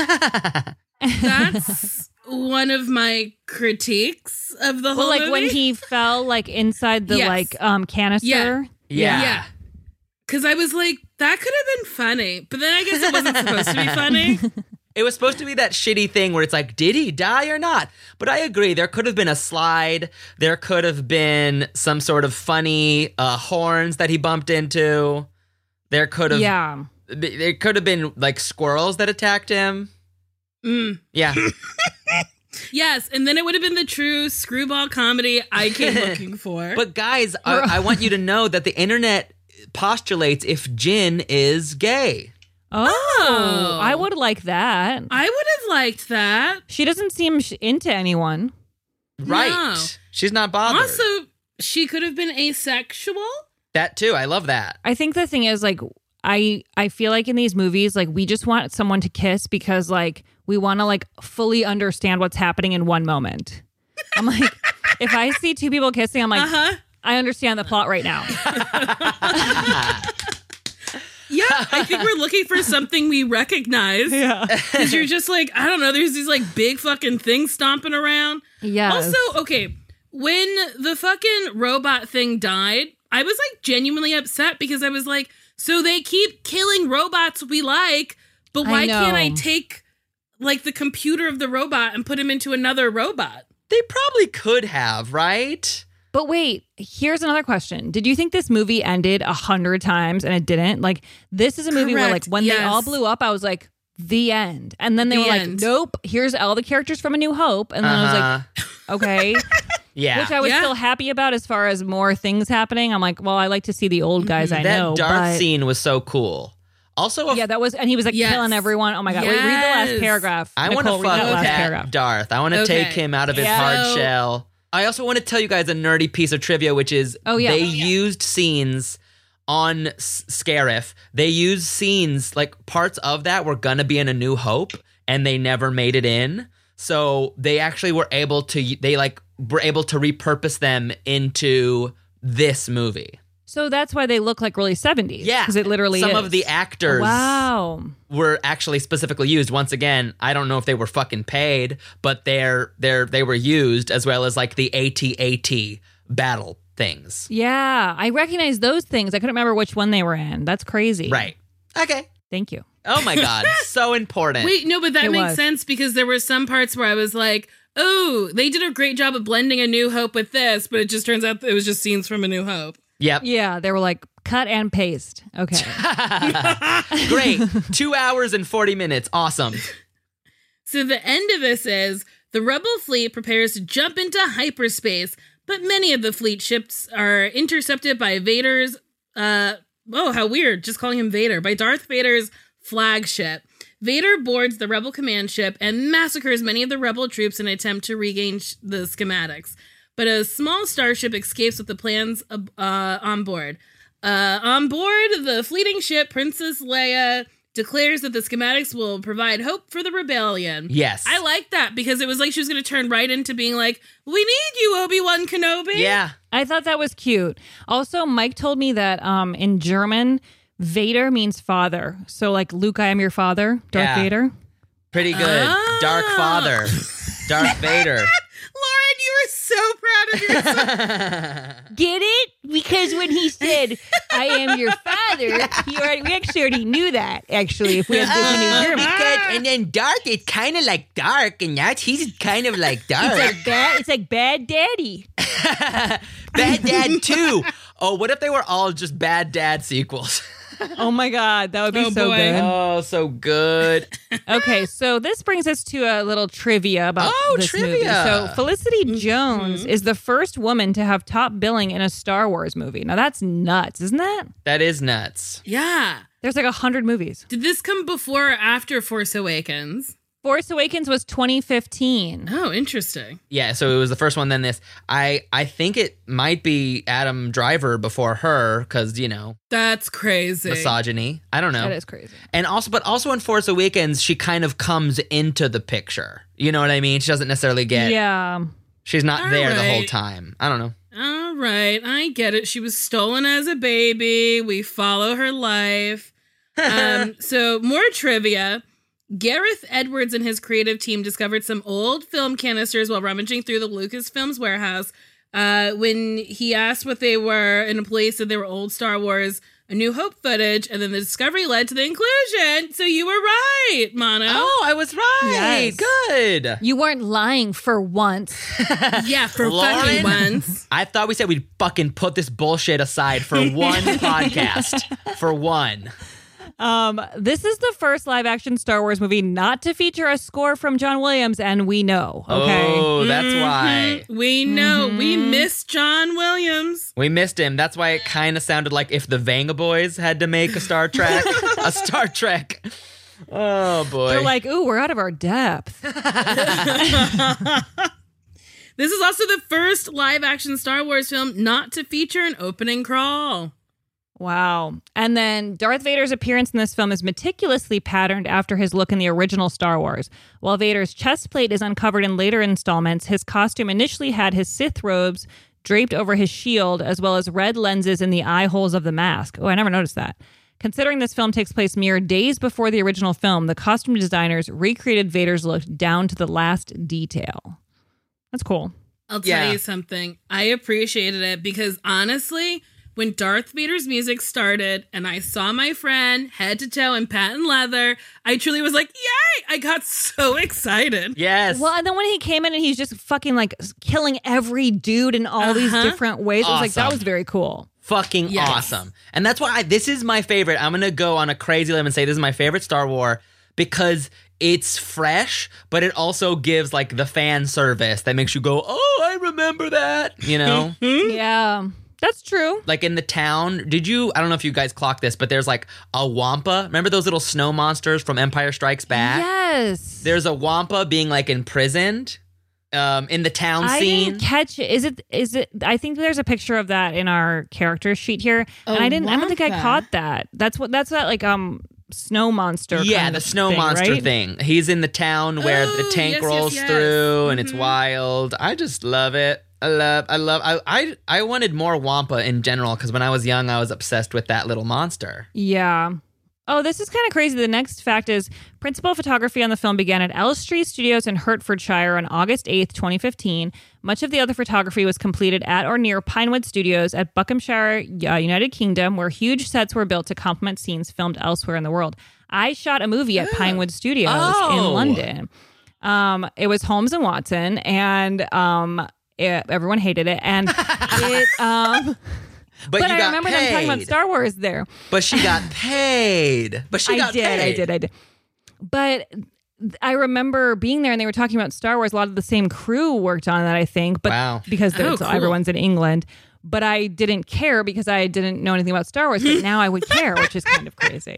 That's one of my critiques of the whole well, like movie. when he fell like inside the yes. like um canister. Yeah. Yeah. Yeah. Because I was like, that could have been funny. But then I guess it wasn't supposed to be funny. It was supposed to be that shitty thing where it's like, did he die or not? But I agree. There could have been a slide. There could have been some sort of funny uh, horns that he bumped into. There could have. Yeah. There could have been like squirrels that attacked him. Mm. Yeah. Yes, and then it would have been the true screwball comedy I came looking for. But guys, I, I want you to know that the internet postulates if Jyn is gay. Oh, oh. I would like that. I would have liked that. She doesn't seem sh- into anyone. Right. No. She's not bothered. Also, she could have been asexual. That too. I love that. I think the thing is, like, I I feel like in these movies, like, we just want someone to kiss because, like, we want to like fully understand what's happening in one moment. I'm like, if I see two people kissing, I'm like, uh-huh. I understand the plot right now. Yeah, I think we're looking for something we recognize. Yeah. Because you're just like, I don't know, there's these like big fucking things stomping around. Yes. Also, okay, when the fucking robot thing died, I was like genuinely upset because I was like, so they keep killing robots we like, but why can't I take like the computer of the robot and put him into another robot? They probably could have, right? But wait, here's another question. Did you think this movie ended a hundred times and it didn't? Like, this is a movie Correct. where, like, when yes. they all blew up, I was like, the end. And then they the were end. like, nope, here's all the characters from A New Hope. And then uh-huh. I was like, okay. Yeah. Which I was yeah. still happy about as far as more things happening. I'm like, well, I like to see the old guys I that know. Darth but... scene was so cool. Also, a yeah, that was, and he was like yes. killing everyone. Oh my God. Yes. Wait, read the last paragraph. I want to Nicole, read fuck that last Cat paragraph. Darth. I want to Okay. take him out of his Yeah. hard So- shell. I also want to tell you guys a nerdy piece of trivia, which is Oh, yeah. they Oh, yeah. used scenes on S- Scarif. They used scenes, like parts of that were going to be in A New Hope, and they never made it in. So they actually were able to, they like were able to repurpose them into this movie. So that's why they look like really seventies. Yeah. Because it literally Some is. of the actors Wow. were actually specifically used. Once again, I don't know if they were fucking paid, but they're they're they were used, as well as like the A T A T battle things. Yeah, I recognize those things. I couldn't remember which one they were in. That's crazy. Right. Okay. Thank you. Oh my God. So important. Wait, no, but that It makes was. sense because there were some parts where I was like, oh, they did a great job of blending A New Hope with this, but it just turns out that it was just scenes from A New Hope. Yep. Yeah, they were like cut and paste. Okay. Great. Two hours and forty minutes. Awesome. So the end of this is the Rebel fleet prepares to jump into hyperspace, but many of the fleet ships are intercepted by Vader's, uh, oh, how weird, just calling him Vader, by Darth Vader's flagship. Vader boards the Rebel command ship and massacres many of the Rebel troops in an attempt to regain sh- the schematics. But a small starship escapes with the plans uh, on board. Uh, on board the fleeting ship, Princess Leia declares that the schematics will provide hope for the rebellion. Yes. I like that because it was like she was going to turn right into being like, we need you, Obi-Wan Kenobi. Yeah. I thought that was cute. Also, Mike told me that um, in German, Vader means father. So like, Luke, I am your father, Darth Yeah. Vader. Pretty good. Oh. Dark Father. Darth Vader. Lauren, you were so proud of yourself. Get it? Because when he said, I am your father, he already, we actually already knew that, actually, if we had this in German. Because, and then Darth is kind of like dark, and that's he's kind of like dark. It's like bad, it's like bad daddy. Bad Dad two. Oh, what if they were all just Bad Dad sequels? Oh my God, that would be Oh, so boy. good. Oh, so good. Okay, so this brings us to a little trivia about Oh, this movie. trivia. So Felicity Jones is the first woman to have top billing in a Star Wars movie. Now that's nuts, isn't that? That is nuts. Yeah. There's like a hundred movies. Did this come before or after Force Awakens? Force Awakens was twenty fifteen. Oh, interesting. Yeah, so it was the first one, then this. I I think it might be Adam Driver before her, because, you know, That's crazy. misogyny. I don't know. That is crazy. And also, but also in Force Awakens, she kind of comes into the picture. You know what I mean? She doesn't necessarily get. Yeah. She's not All there the whole right. time. I don't know. All right, I get it. She was stolen as a baby. We follow her life. Um, so more trivia. Gareth Edwards and his creative team discovered some old film canisters while rummaging through the Lucasfilms warehouse. Uh, when he asked what they were, an employee said they were old Star Wars A New Hope footage, and then the discovery led to the inclusion. So you were right, Mono. Oh, I was right. Yes. Good. You weren't lying for once. Yeah, for Lauren? fucking once. I thought we said we'd fucking put this bullshit aside for one podcast. For one. Um, this is the first live action Star Wars movie not to feature a score from John Williams, and we know. Okay. Oh, that's why. We know. Mm-hmm. We miss John Williams. We missed him. That's why it kind of sounded like if the Vanga Boys had to make a Star Trek. a Star Trek. Oh, boy. They're like, ooh, we're out of our depth. This is also the first live action Star Wars film not to feature an opening crawl. Wow. And then Darth Vader's appearance in this film is meticulously patterned after his look in the original Star Wars. While Vader's chest plate is uncovered in later installments, his costume initially had his Sith robes draped over his shield, as well as red lenses in the eye holes of the mask. Oh, I never noticed that. Considering this film takes place mere days before the original film, the costume designers recreated Vader's look down to the last detail. That's cool. I'll tell Yeah. you something. I appreciated it because honestly, when Darth Vader's music started and I saw my friend head to toe in patent leather, I truly was like, yay! I got so excited. Yes. Well, and then when he came in and he's just fucking like killing every dude in all these Uh-huh. different ways, I was like, that Awesome. was very cool. Fucking Yes. awesome. And that's why I, this is my favorite. I'm going to go on a crazy limb and say this is my favorite Star Wars because it's fresh, but it also gives like the fan service that makes you go, oh, I remember that, you know? Yeah, that's true. Like in the town, did you, I don't know if you guys clocked this, but there's like a Wampa. Remember those little snow monsters from Empire Strikes Back? Yes. There's a Wampa being like imprisoned um, in the town I scene. didn't catch it. Is it? Is it? I think there's a picture of that in our character sheet here, Oh, and I didn't. I don't think I Wampa. caught that. That's what. That's that like um snow monster. Yeah, kind the of snow thing, monster right? thing. He's in the town where the Oh, tank yes, yes, rolls yes. through and it's Mhm. wild. I just love it. I love, I love, I, I, I wanted more Wampa in general because when I was young, I was obsessed with that little monster. Yeah. Oh, this is kind of crazy. The next fact is principal photography on the film began at Elstree Studios in Hertfordshire on August eighth, twenty fifteen. Much of the other photography was completed at or near Pinewood Studios at Buckinghamshire, uh, United Kingdom, where huge sets were built to complement scenes filmed elsewhere in the world. I shot a movie at Pinewood Studios Oh. in London. Um, it was Holmes and Watson, and um, it, everyone hated it. And it... Um, But, But, you I got remember paid. them talking about Star Wars there. But she got paid. But she I got did, paid. I did, I did. But I remember being there and they were talking about Star Wars. A lot of the same crew worked on that, I think. But Wow. because Oh, it's- cool. everyone's in England. But I didn't care because I didn't know anything about Star Wars. But now I would care, which is kind of crazy.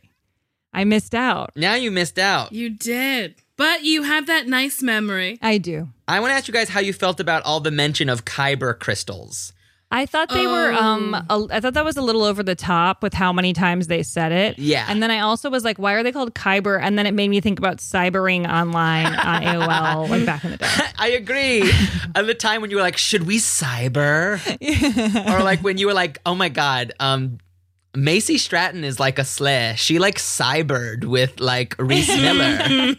I missed out. Now you missed out. You did. But you have that nice memory. I do. I want to ask you guys how you felt about all the mention of Kyber crystals. I thought they were. Um, a, I thought that was a little over the top with how many times they said it. Yeah. And then I also was like, why are they called Kyber? And then it made me think about cybering online on A O L, like back in the day. I agree. At the time when you were like, should we cyber? Or like when you were like, oh my God, um, Macy Stratton is like a slay. She like cybered with like Reese Miller.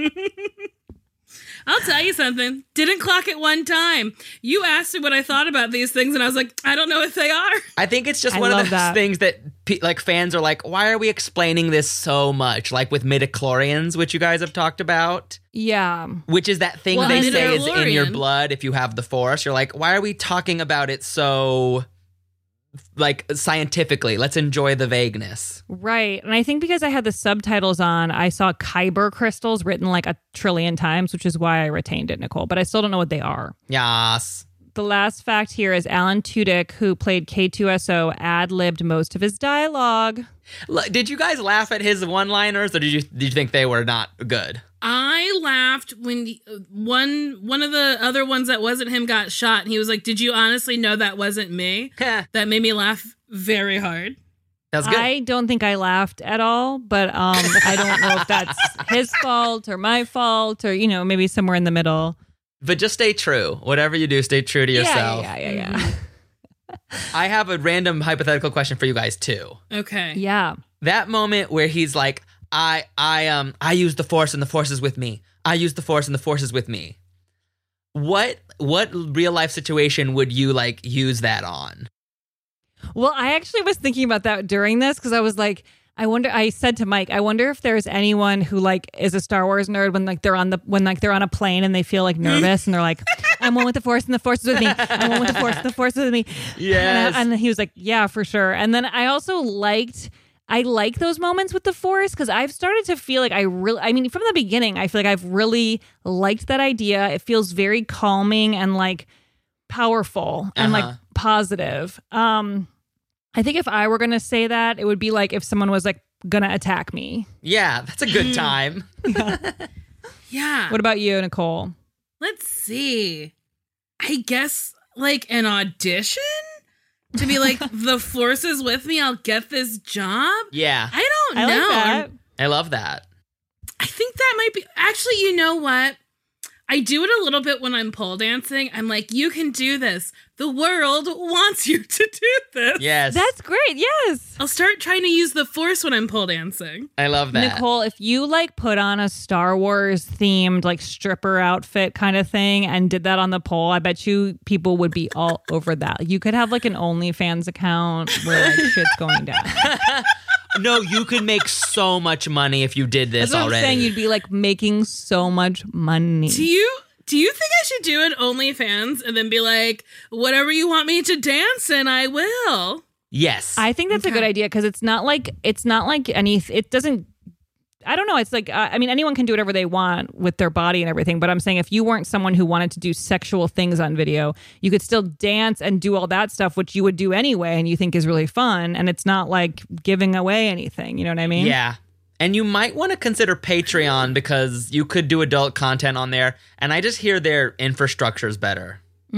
I'll tell you something. Didn't clock it one time. You asked me what I thought about these things, and I was like, I don't know if they are. I think it's just I one of love those that. things that pe- like fans are like, why are we explaining this so much? Like with midichlorians, which you guys have talked about, Yeah. which is that thing Well, they say is in your midichlorian. blood if you have the Force. You're like, why are we talking about it so like scientifically? Let's enjoy the vagueness. Right. And I think because I had the subtitles on, I saw Kyber crystals written like a trillion times, which is why I retained it, Nicole. But I still don't know what they are. Yes. The last fact here is Alan Tudyk, who played K two S O, ad-libbed most of his dialogue. L- Did you guys laugh at his one-liners, or did you did you think they were not good? I laughed when uh, one one of the other ones that wasn't him got shot, and he was like, "Did you honestly know that wasn't me?" That made me laugh very hard. That's good. I don't think I laughed at all, but um, I don't know if that's his fault or my fault or, you know, maybe somewhere in the middle. But just stay true. Whatever you do, stay true to yourself. Yeah, yeah, yeah, yeah. I have a random hypothetical question for you guys too. Okay. Yeah. That moment where he's like, I I um I use the Force and the Force is with me. I use the Force and the Force is with me. What what real life situation would you like use that on? Well, I actually was thinking about that during this because I was like, I wonder, I said to Mike, I wonder if there's anyone who like is a Star Wars nerd when like they're on the, when like they're on a plane and they feel like nervous and they're like, I'm one with the Force and the Force is with me. I'm one with the Force and the Force is with me. Yes. And, I, and he was like, yeah, for sure. And then I also liked, I like those moments with the Force because I've started to feel like I really, I mean, from the beginning, I feel like I've really liked that idea. It feels very calming and like powerful and Uh-huh. like positive. Um, I think if I were going to say that, it would be like if someone was like going to attack me. Yeah, that's a good time. Yeah. What about you, Nicole? Let's see. I guess like an audition to be like, the Force is with me, I'll get this job? Yeah. I don't I know. like that. I love that. I think that might be... Actually, you know what? I do it a little bit when I'm pole dancing. I'm like, you can do this. The world wants you to do this. Yes. That's great. Yes. I'll start trying to use the Force when I'm pole dancing. I love that. Nicole, if you like put on a Star Wars themed like stripper outfit kind of thing and did that on the pole, I bet you people would be all over that. You could have like an OnlyFans account where like shit's going down. No, you could make so much money if you did this That's what already. I'm saying. You'd be like making so much money. Do you do you think I should do an OnlyFans and then be like, whatever you want me to dance in, I will? Yes. I think that's Okay. a good idea because it's not like it's not like any. It doesn't. I don't know. It's like uh, I mean, anyone can do whatever they want with their body and everything. But I'm saying if you weren't someone who wanted to do sexual things on video, you could still dance and do all that stuff, which you would do anyway, and you think is really fun. And it's not like giving away anything. You know what I mean? Yeah. And you might want to consider Patreon because you could do adult content on there. And I just hear their infrastructure's better.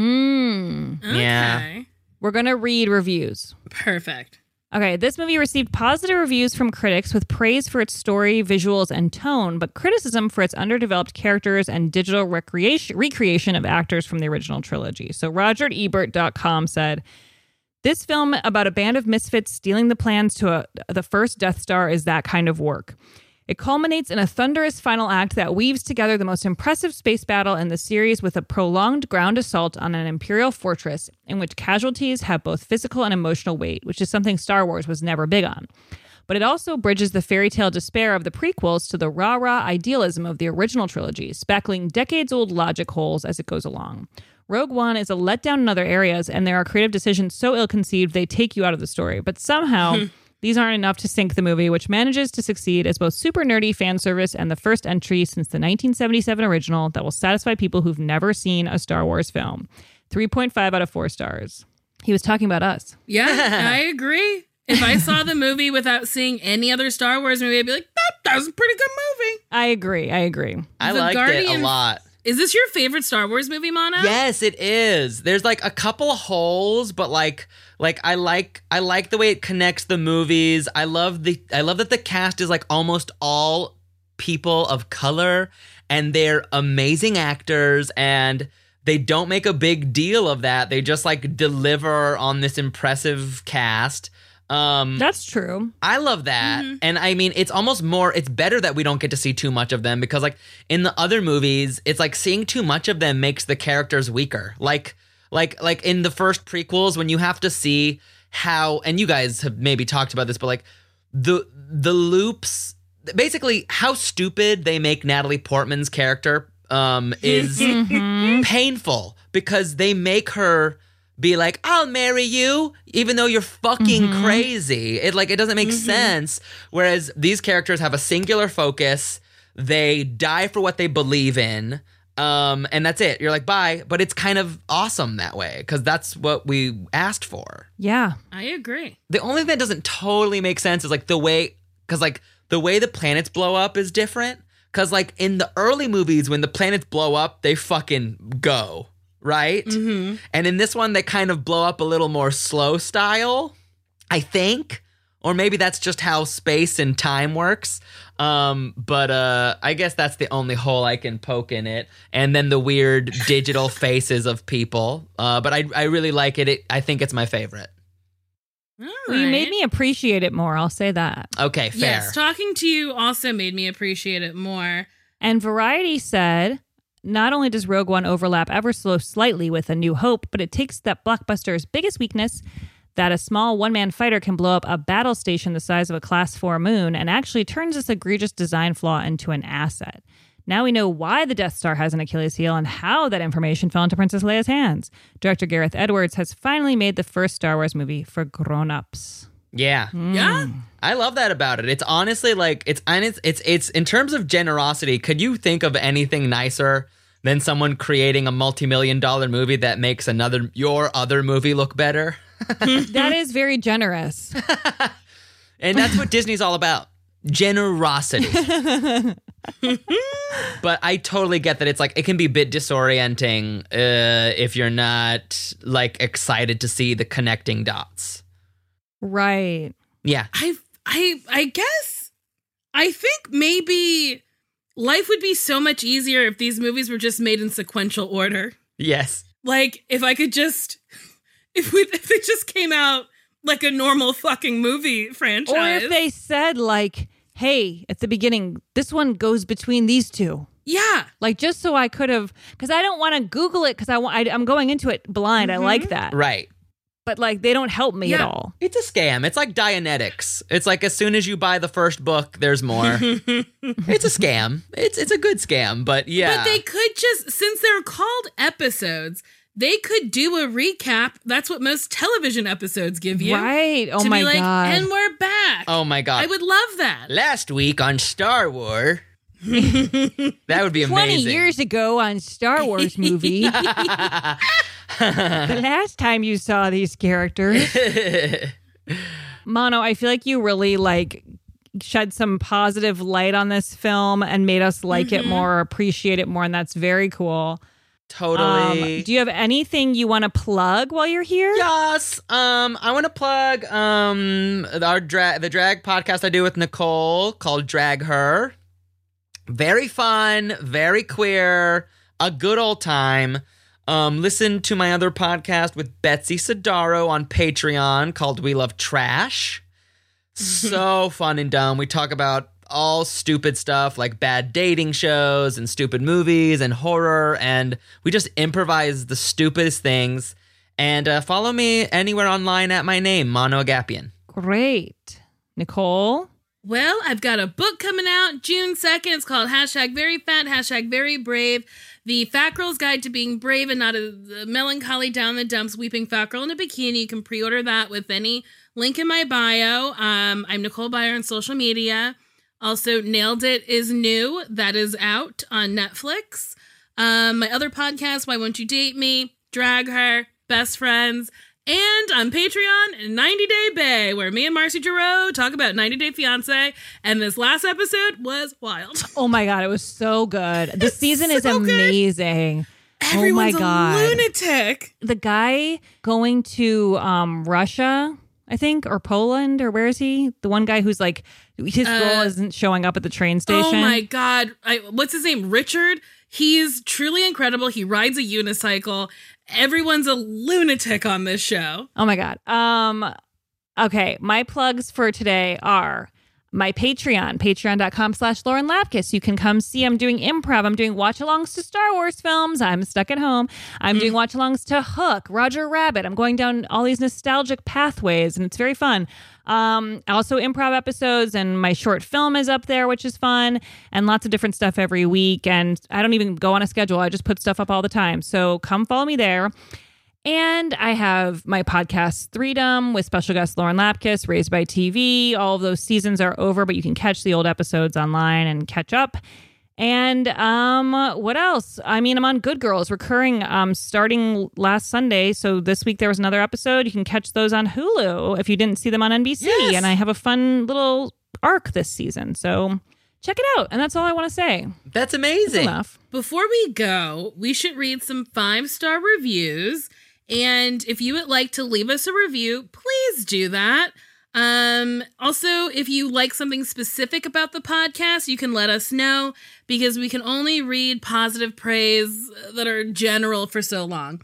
Mm. Yeah. Okay. We're gonna read reviews. Perfect. Okay, this movie received positive reviews from critics with praise for its story, visuals, and tone, but criticism for its underdeveloped characters and digital recreation, recreation of actors from the original trilogy. So Roger Ebert dot com said, this film about a band of misfits stealing the plans to a, the first Death Star is that kind of work. It culminates in a thunderous final act that weaves together the most impressive space battle in the series with a prolonged ground assault on an Imperial fortress in which casualties have both physical and emotional weight, which is something Star Wars was never big on. But it also bridges the fairy tale despair of the prequels to the rah-rah idealism of the original trilogy, spackling decades-old logic holes as it goes along. Rogue One is a letdown in other areas, and there are creative decisions so ill-conceived they take you out of the story. But somehow... these aren't enough to sink the movie, which manages to succeed as both super nerdy fan service and the first entry since the nineteen seventy-seven original that will satisfy people who've never seen a Star Wars film. three point five out of four stars. He was talking about us. Yeah, I agree. If I saw the movie without seeing any other Star Wars movie, I'd be like, that, that was a pretty good movie. I agree. I agree. I The liked Guardian- it a lot. Is this your favorite Star Wars movie, Mana? Yes, it is. There's like a couple of holes, but like like I like I like the way it connects the movies. I love the I love that the cast is like almost all people of color and they're amazing actors and they don't make a big deal of that. They just like deliver on this impressive cast. Um, That's true. I love that. Mm-hmm. And I mean, it's almost more, it's better that we don't get to see too much of them because like in the other movies, it's like seeing too much of them makes the characters weaker. Like, like, like in the first prequels when you have to see how, and you guys have maybe talked about this, but like the, the loops, basically how stupid they make Natalie Portman's character um, is Mm-hmm. painful because they make her be like, I'll marry you, even though you're fucking Mm-hmm. crazy. It like it doesn't make sense. Whereas these characters have a singular focus. They die for what they believe in. Um, and that's it. You're like, bye. But it's kind of awesome that way because that's what we asked for. Yeah. I agree. The only thing that doesn't totally make sense is like the way, because like the way the planets blow up is different. Because like in the early movies, when the planets blow up, they fucking go. Right? Mm-hmm. And in this one, they kind of blow up a little more slow style, I think. Or maybe that's just how space and time works. Um, but uh, I guess that's the only hole I can poke in it. And then the weird digital faces of people. Uh, but I, I really like it. it. I think it's my favorite. All Well, you right. made me appreciate it more. I'll say that. Okay, fair. Yes, talking to you also made me appreciate it more. And Variety said, not only does Rogue One overlap ever so slightly with A New Hope, but it takes that blockbuster's biggest weakness, that a small one-man fighter can blow up a battle station the size of a Class four moon, and actually turns this egregious design flaw into an asset. Now we know why the Death Star has an Achilles heel and how that information fell into Princess Leia's hands. Director Gareth Edwards has finally made the first Star Wars movie for grown-ups. Yeah. Yeah. I love that about it. It's honestly like it's and it's it's it's in terms of generosity, could you think of anything nicer than someone creating a multi-million dollar movie that makes another your other movie look better? That is very generous. And that's what Disney's all about. Generosity. But I totally get that it's like, it can be a bit disorienting uh, if you're not like excited to see the connecting dots. Right. Yeah. I I I guess I think maybe life would be so much easier if these movies were just made in sequential order. Yes. Like if I could just if we if they just came out like a normal fucking movie franchise. Or if they said like, hey, at the beginning, this one goes between these two. Yeah. Like just so I could have, because I don't want to Google it because I, I, I'm going into it blind. Mm-hmm. I like that. Right. But like they don't help me yeah. at all. It's a scam. It's like Dianetics. It's like as soon as you buy the first book, there's more. It's a scam. It's it's a good scam, but yeah. But they could just, since they're called episodes, they could do a recap. That's what most television episodes give you. Right. Oh to my be like, God. And we're back. Oh my God. I would love that. Last week on Star Wars. That would be amazing. twenty years ago on Star Wars movie. The last time you saw these characters. Mono, I feel like you really like shed some positive light on this film and made us like mm-hmm. it more, appreciate it more, and that's very cool. Totally. Um, do you have anything you want to plug while you're here? Yes. Um, I want to plug um our drag the drag podcast I do with Nicole called Drag Her. Very fun, very queer, a good old time. Um, listen to my other podcast with Betsy Sidaro on Patreon called We Love Trash. So fun and dumb. We talk about all stupid stuff like bad dating shows and stupid movies and horror, and we just improvise the stupidest things. And uh, follow me anywhere online at my name, Mono Agapian. Great. Nicole? Well, I've got a book coming out June second. It's called Hashtag Very Fat, Hashtag Very Brave. The Fat Girl's Guide to Being Brave and Not a, a Melancholy Down the Dumps Weeping Fat Girl in a Bikini. You can pre-order that with any link in my bio. Um, I'm Nicole Byer on social media. Also, Nailed It is new. That is out on Netflix. Um, my other podcast, Why Won't You Date Me? Drag Her, Best Friends. And on Patreon, ninety Day Bay, where me and Marcy Giroux talk about ninety Day Fiancé. And this last episode was wild. Oh my God, it was so good. The season is so amazing. Good. Everyone's oh my God. a lunatic. The guy going to um, Russia, I think, or Poland, or where is he? The one guy who's like, his uh, girl isn't showing up at the train station. Oh my God. I, what's his name? Richard. He's truly incredible. He rides a unicycle. Everyone's a lunatic on this show. Oh my God. Um, okay. My plugs for today are my Patreon, patreon.com slash Lauren Lapkus. You can come see, I'm doing improv. I'm doing watch-alongs to Star Wars films. I'm stuck at home. I'm mm. doing watch-alongs to Hook, Roger Rabbit. I'm going down all these nostalgic pathways, and it's very fun. Um, also improv episodes, and my short film is up there, which is fun, and lots of different stuff every week. And I don't even go on a schedule. I just put stuff up all the time. So come follow me there. And I have my podcast, Threedom, with special guest Lauren Lapkus, Raised by T V. All of those seasons are over, but you can catch the old episodes online and catch up. And um, what else? I mean, I'm on Good Girls, recurring, um, starting last Sunday. So this week there was another episode. You can catch those on Hulu if you didn't see them on N B C. Yes. And I have a fun little arc this season. So check it out. And that's all I want to say. That's amazing. That's enough. Before we go, we should read some five-star reviews. And if you would like to leave us a review, please do that. Um, also, if you like something specific about the podcast, you can let us know, because we can only read positive praise that are general for so long.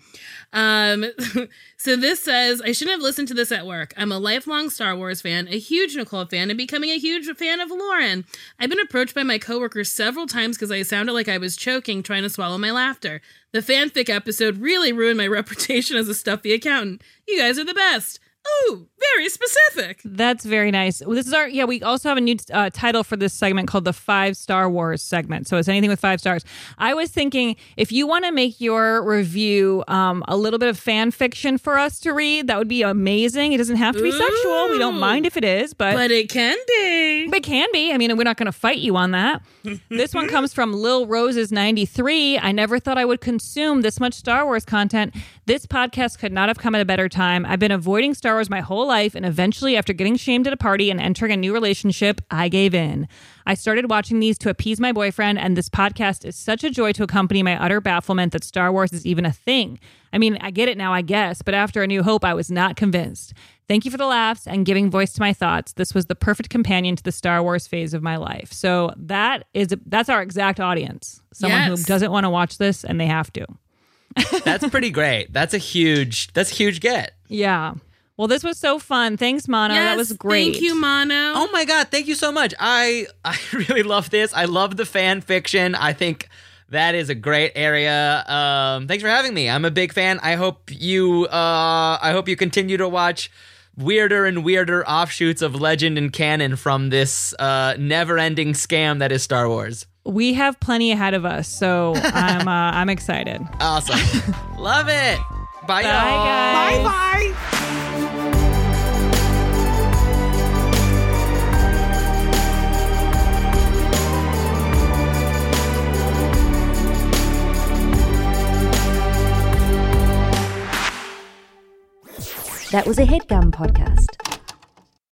Um, so this says, I shouldn't have listened to this at work. I'm a lifelong Star Wars fan, a huge Nicole fan, and becoming a huge fan of Lauren. I've been approached by my coworkers several times because I sounded like I was choking trying to swallow my laughter. The fanfic episode really ruined my reputation as a stuffy accountant. You guys are the best. Ooh, very specific. That's very nice. This is our, yeah, we also have a new uh, title for this segment called the Five Star Wars segment. So it's anything with five stars. I was thinking, if you want to make your review um, a little bit of fan fiction for us to read, that would be amazing. It doesn't have to be Ooh. sexual. We don't mind if it is, but. But it can be. But it can be. I mean, we're not going to fight you on that. This one comes from Lil Roses ninety-three. I never thought I would consume this much Star Wars content. This podcast could not have come at a better time. I've been avoiding Star Wars my whole life, and eventually, after getting shamed at a party and entering a new relationship, I gave in. I started watching these to appease my boyfriend, and this podcast is such a joy to accompany my utter bafflement that Star Wars is even a thing. I mean, I get it now, I guess, but after A New Hope, I was not convinced. Thank you for the laughs and giving voice to my thoughts. This was the perfect companion to the Star Wars phase of my life. So that is that's our exact audience. Someone Yes. who doesn't want to watch this and they have to. That's pretty great. That's a huge, that's a huge get. Yeah. Well, this was so fun. Thanks, Mono. Yes, that was great. Thank you, Mono. Oh my God, thank you so much. I I really love this. I love the fan fiction. I think that is a great area. Um, thanks for having me. I'm a big fan. I hope you uh, I hope you continue to watch weirder and weirder offshoots of legend and canon from this uh, never-ending scam that is Star Wars. We have plenty ahead of us, so I'm uh, I'm excited. Awesome. Love it. Bye, Bye, y'all. guys. Bye-bye. That was a HeadGum podcast.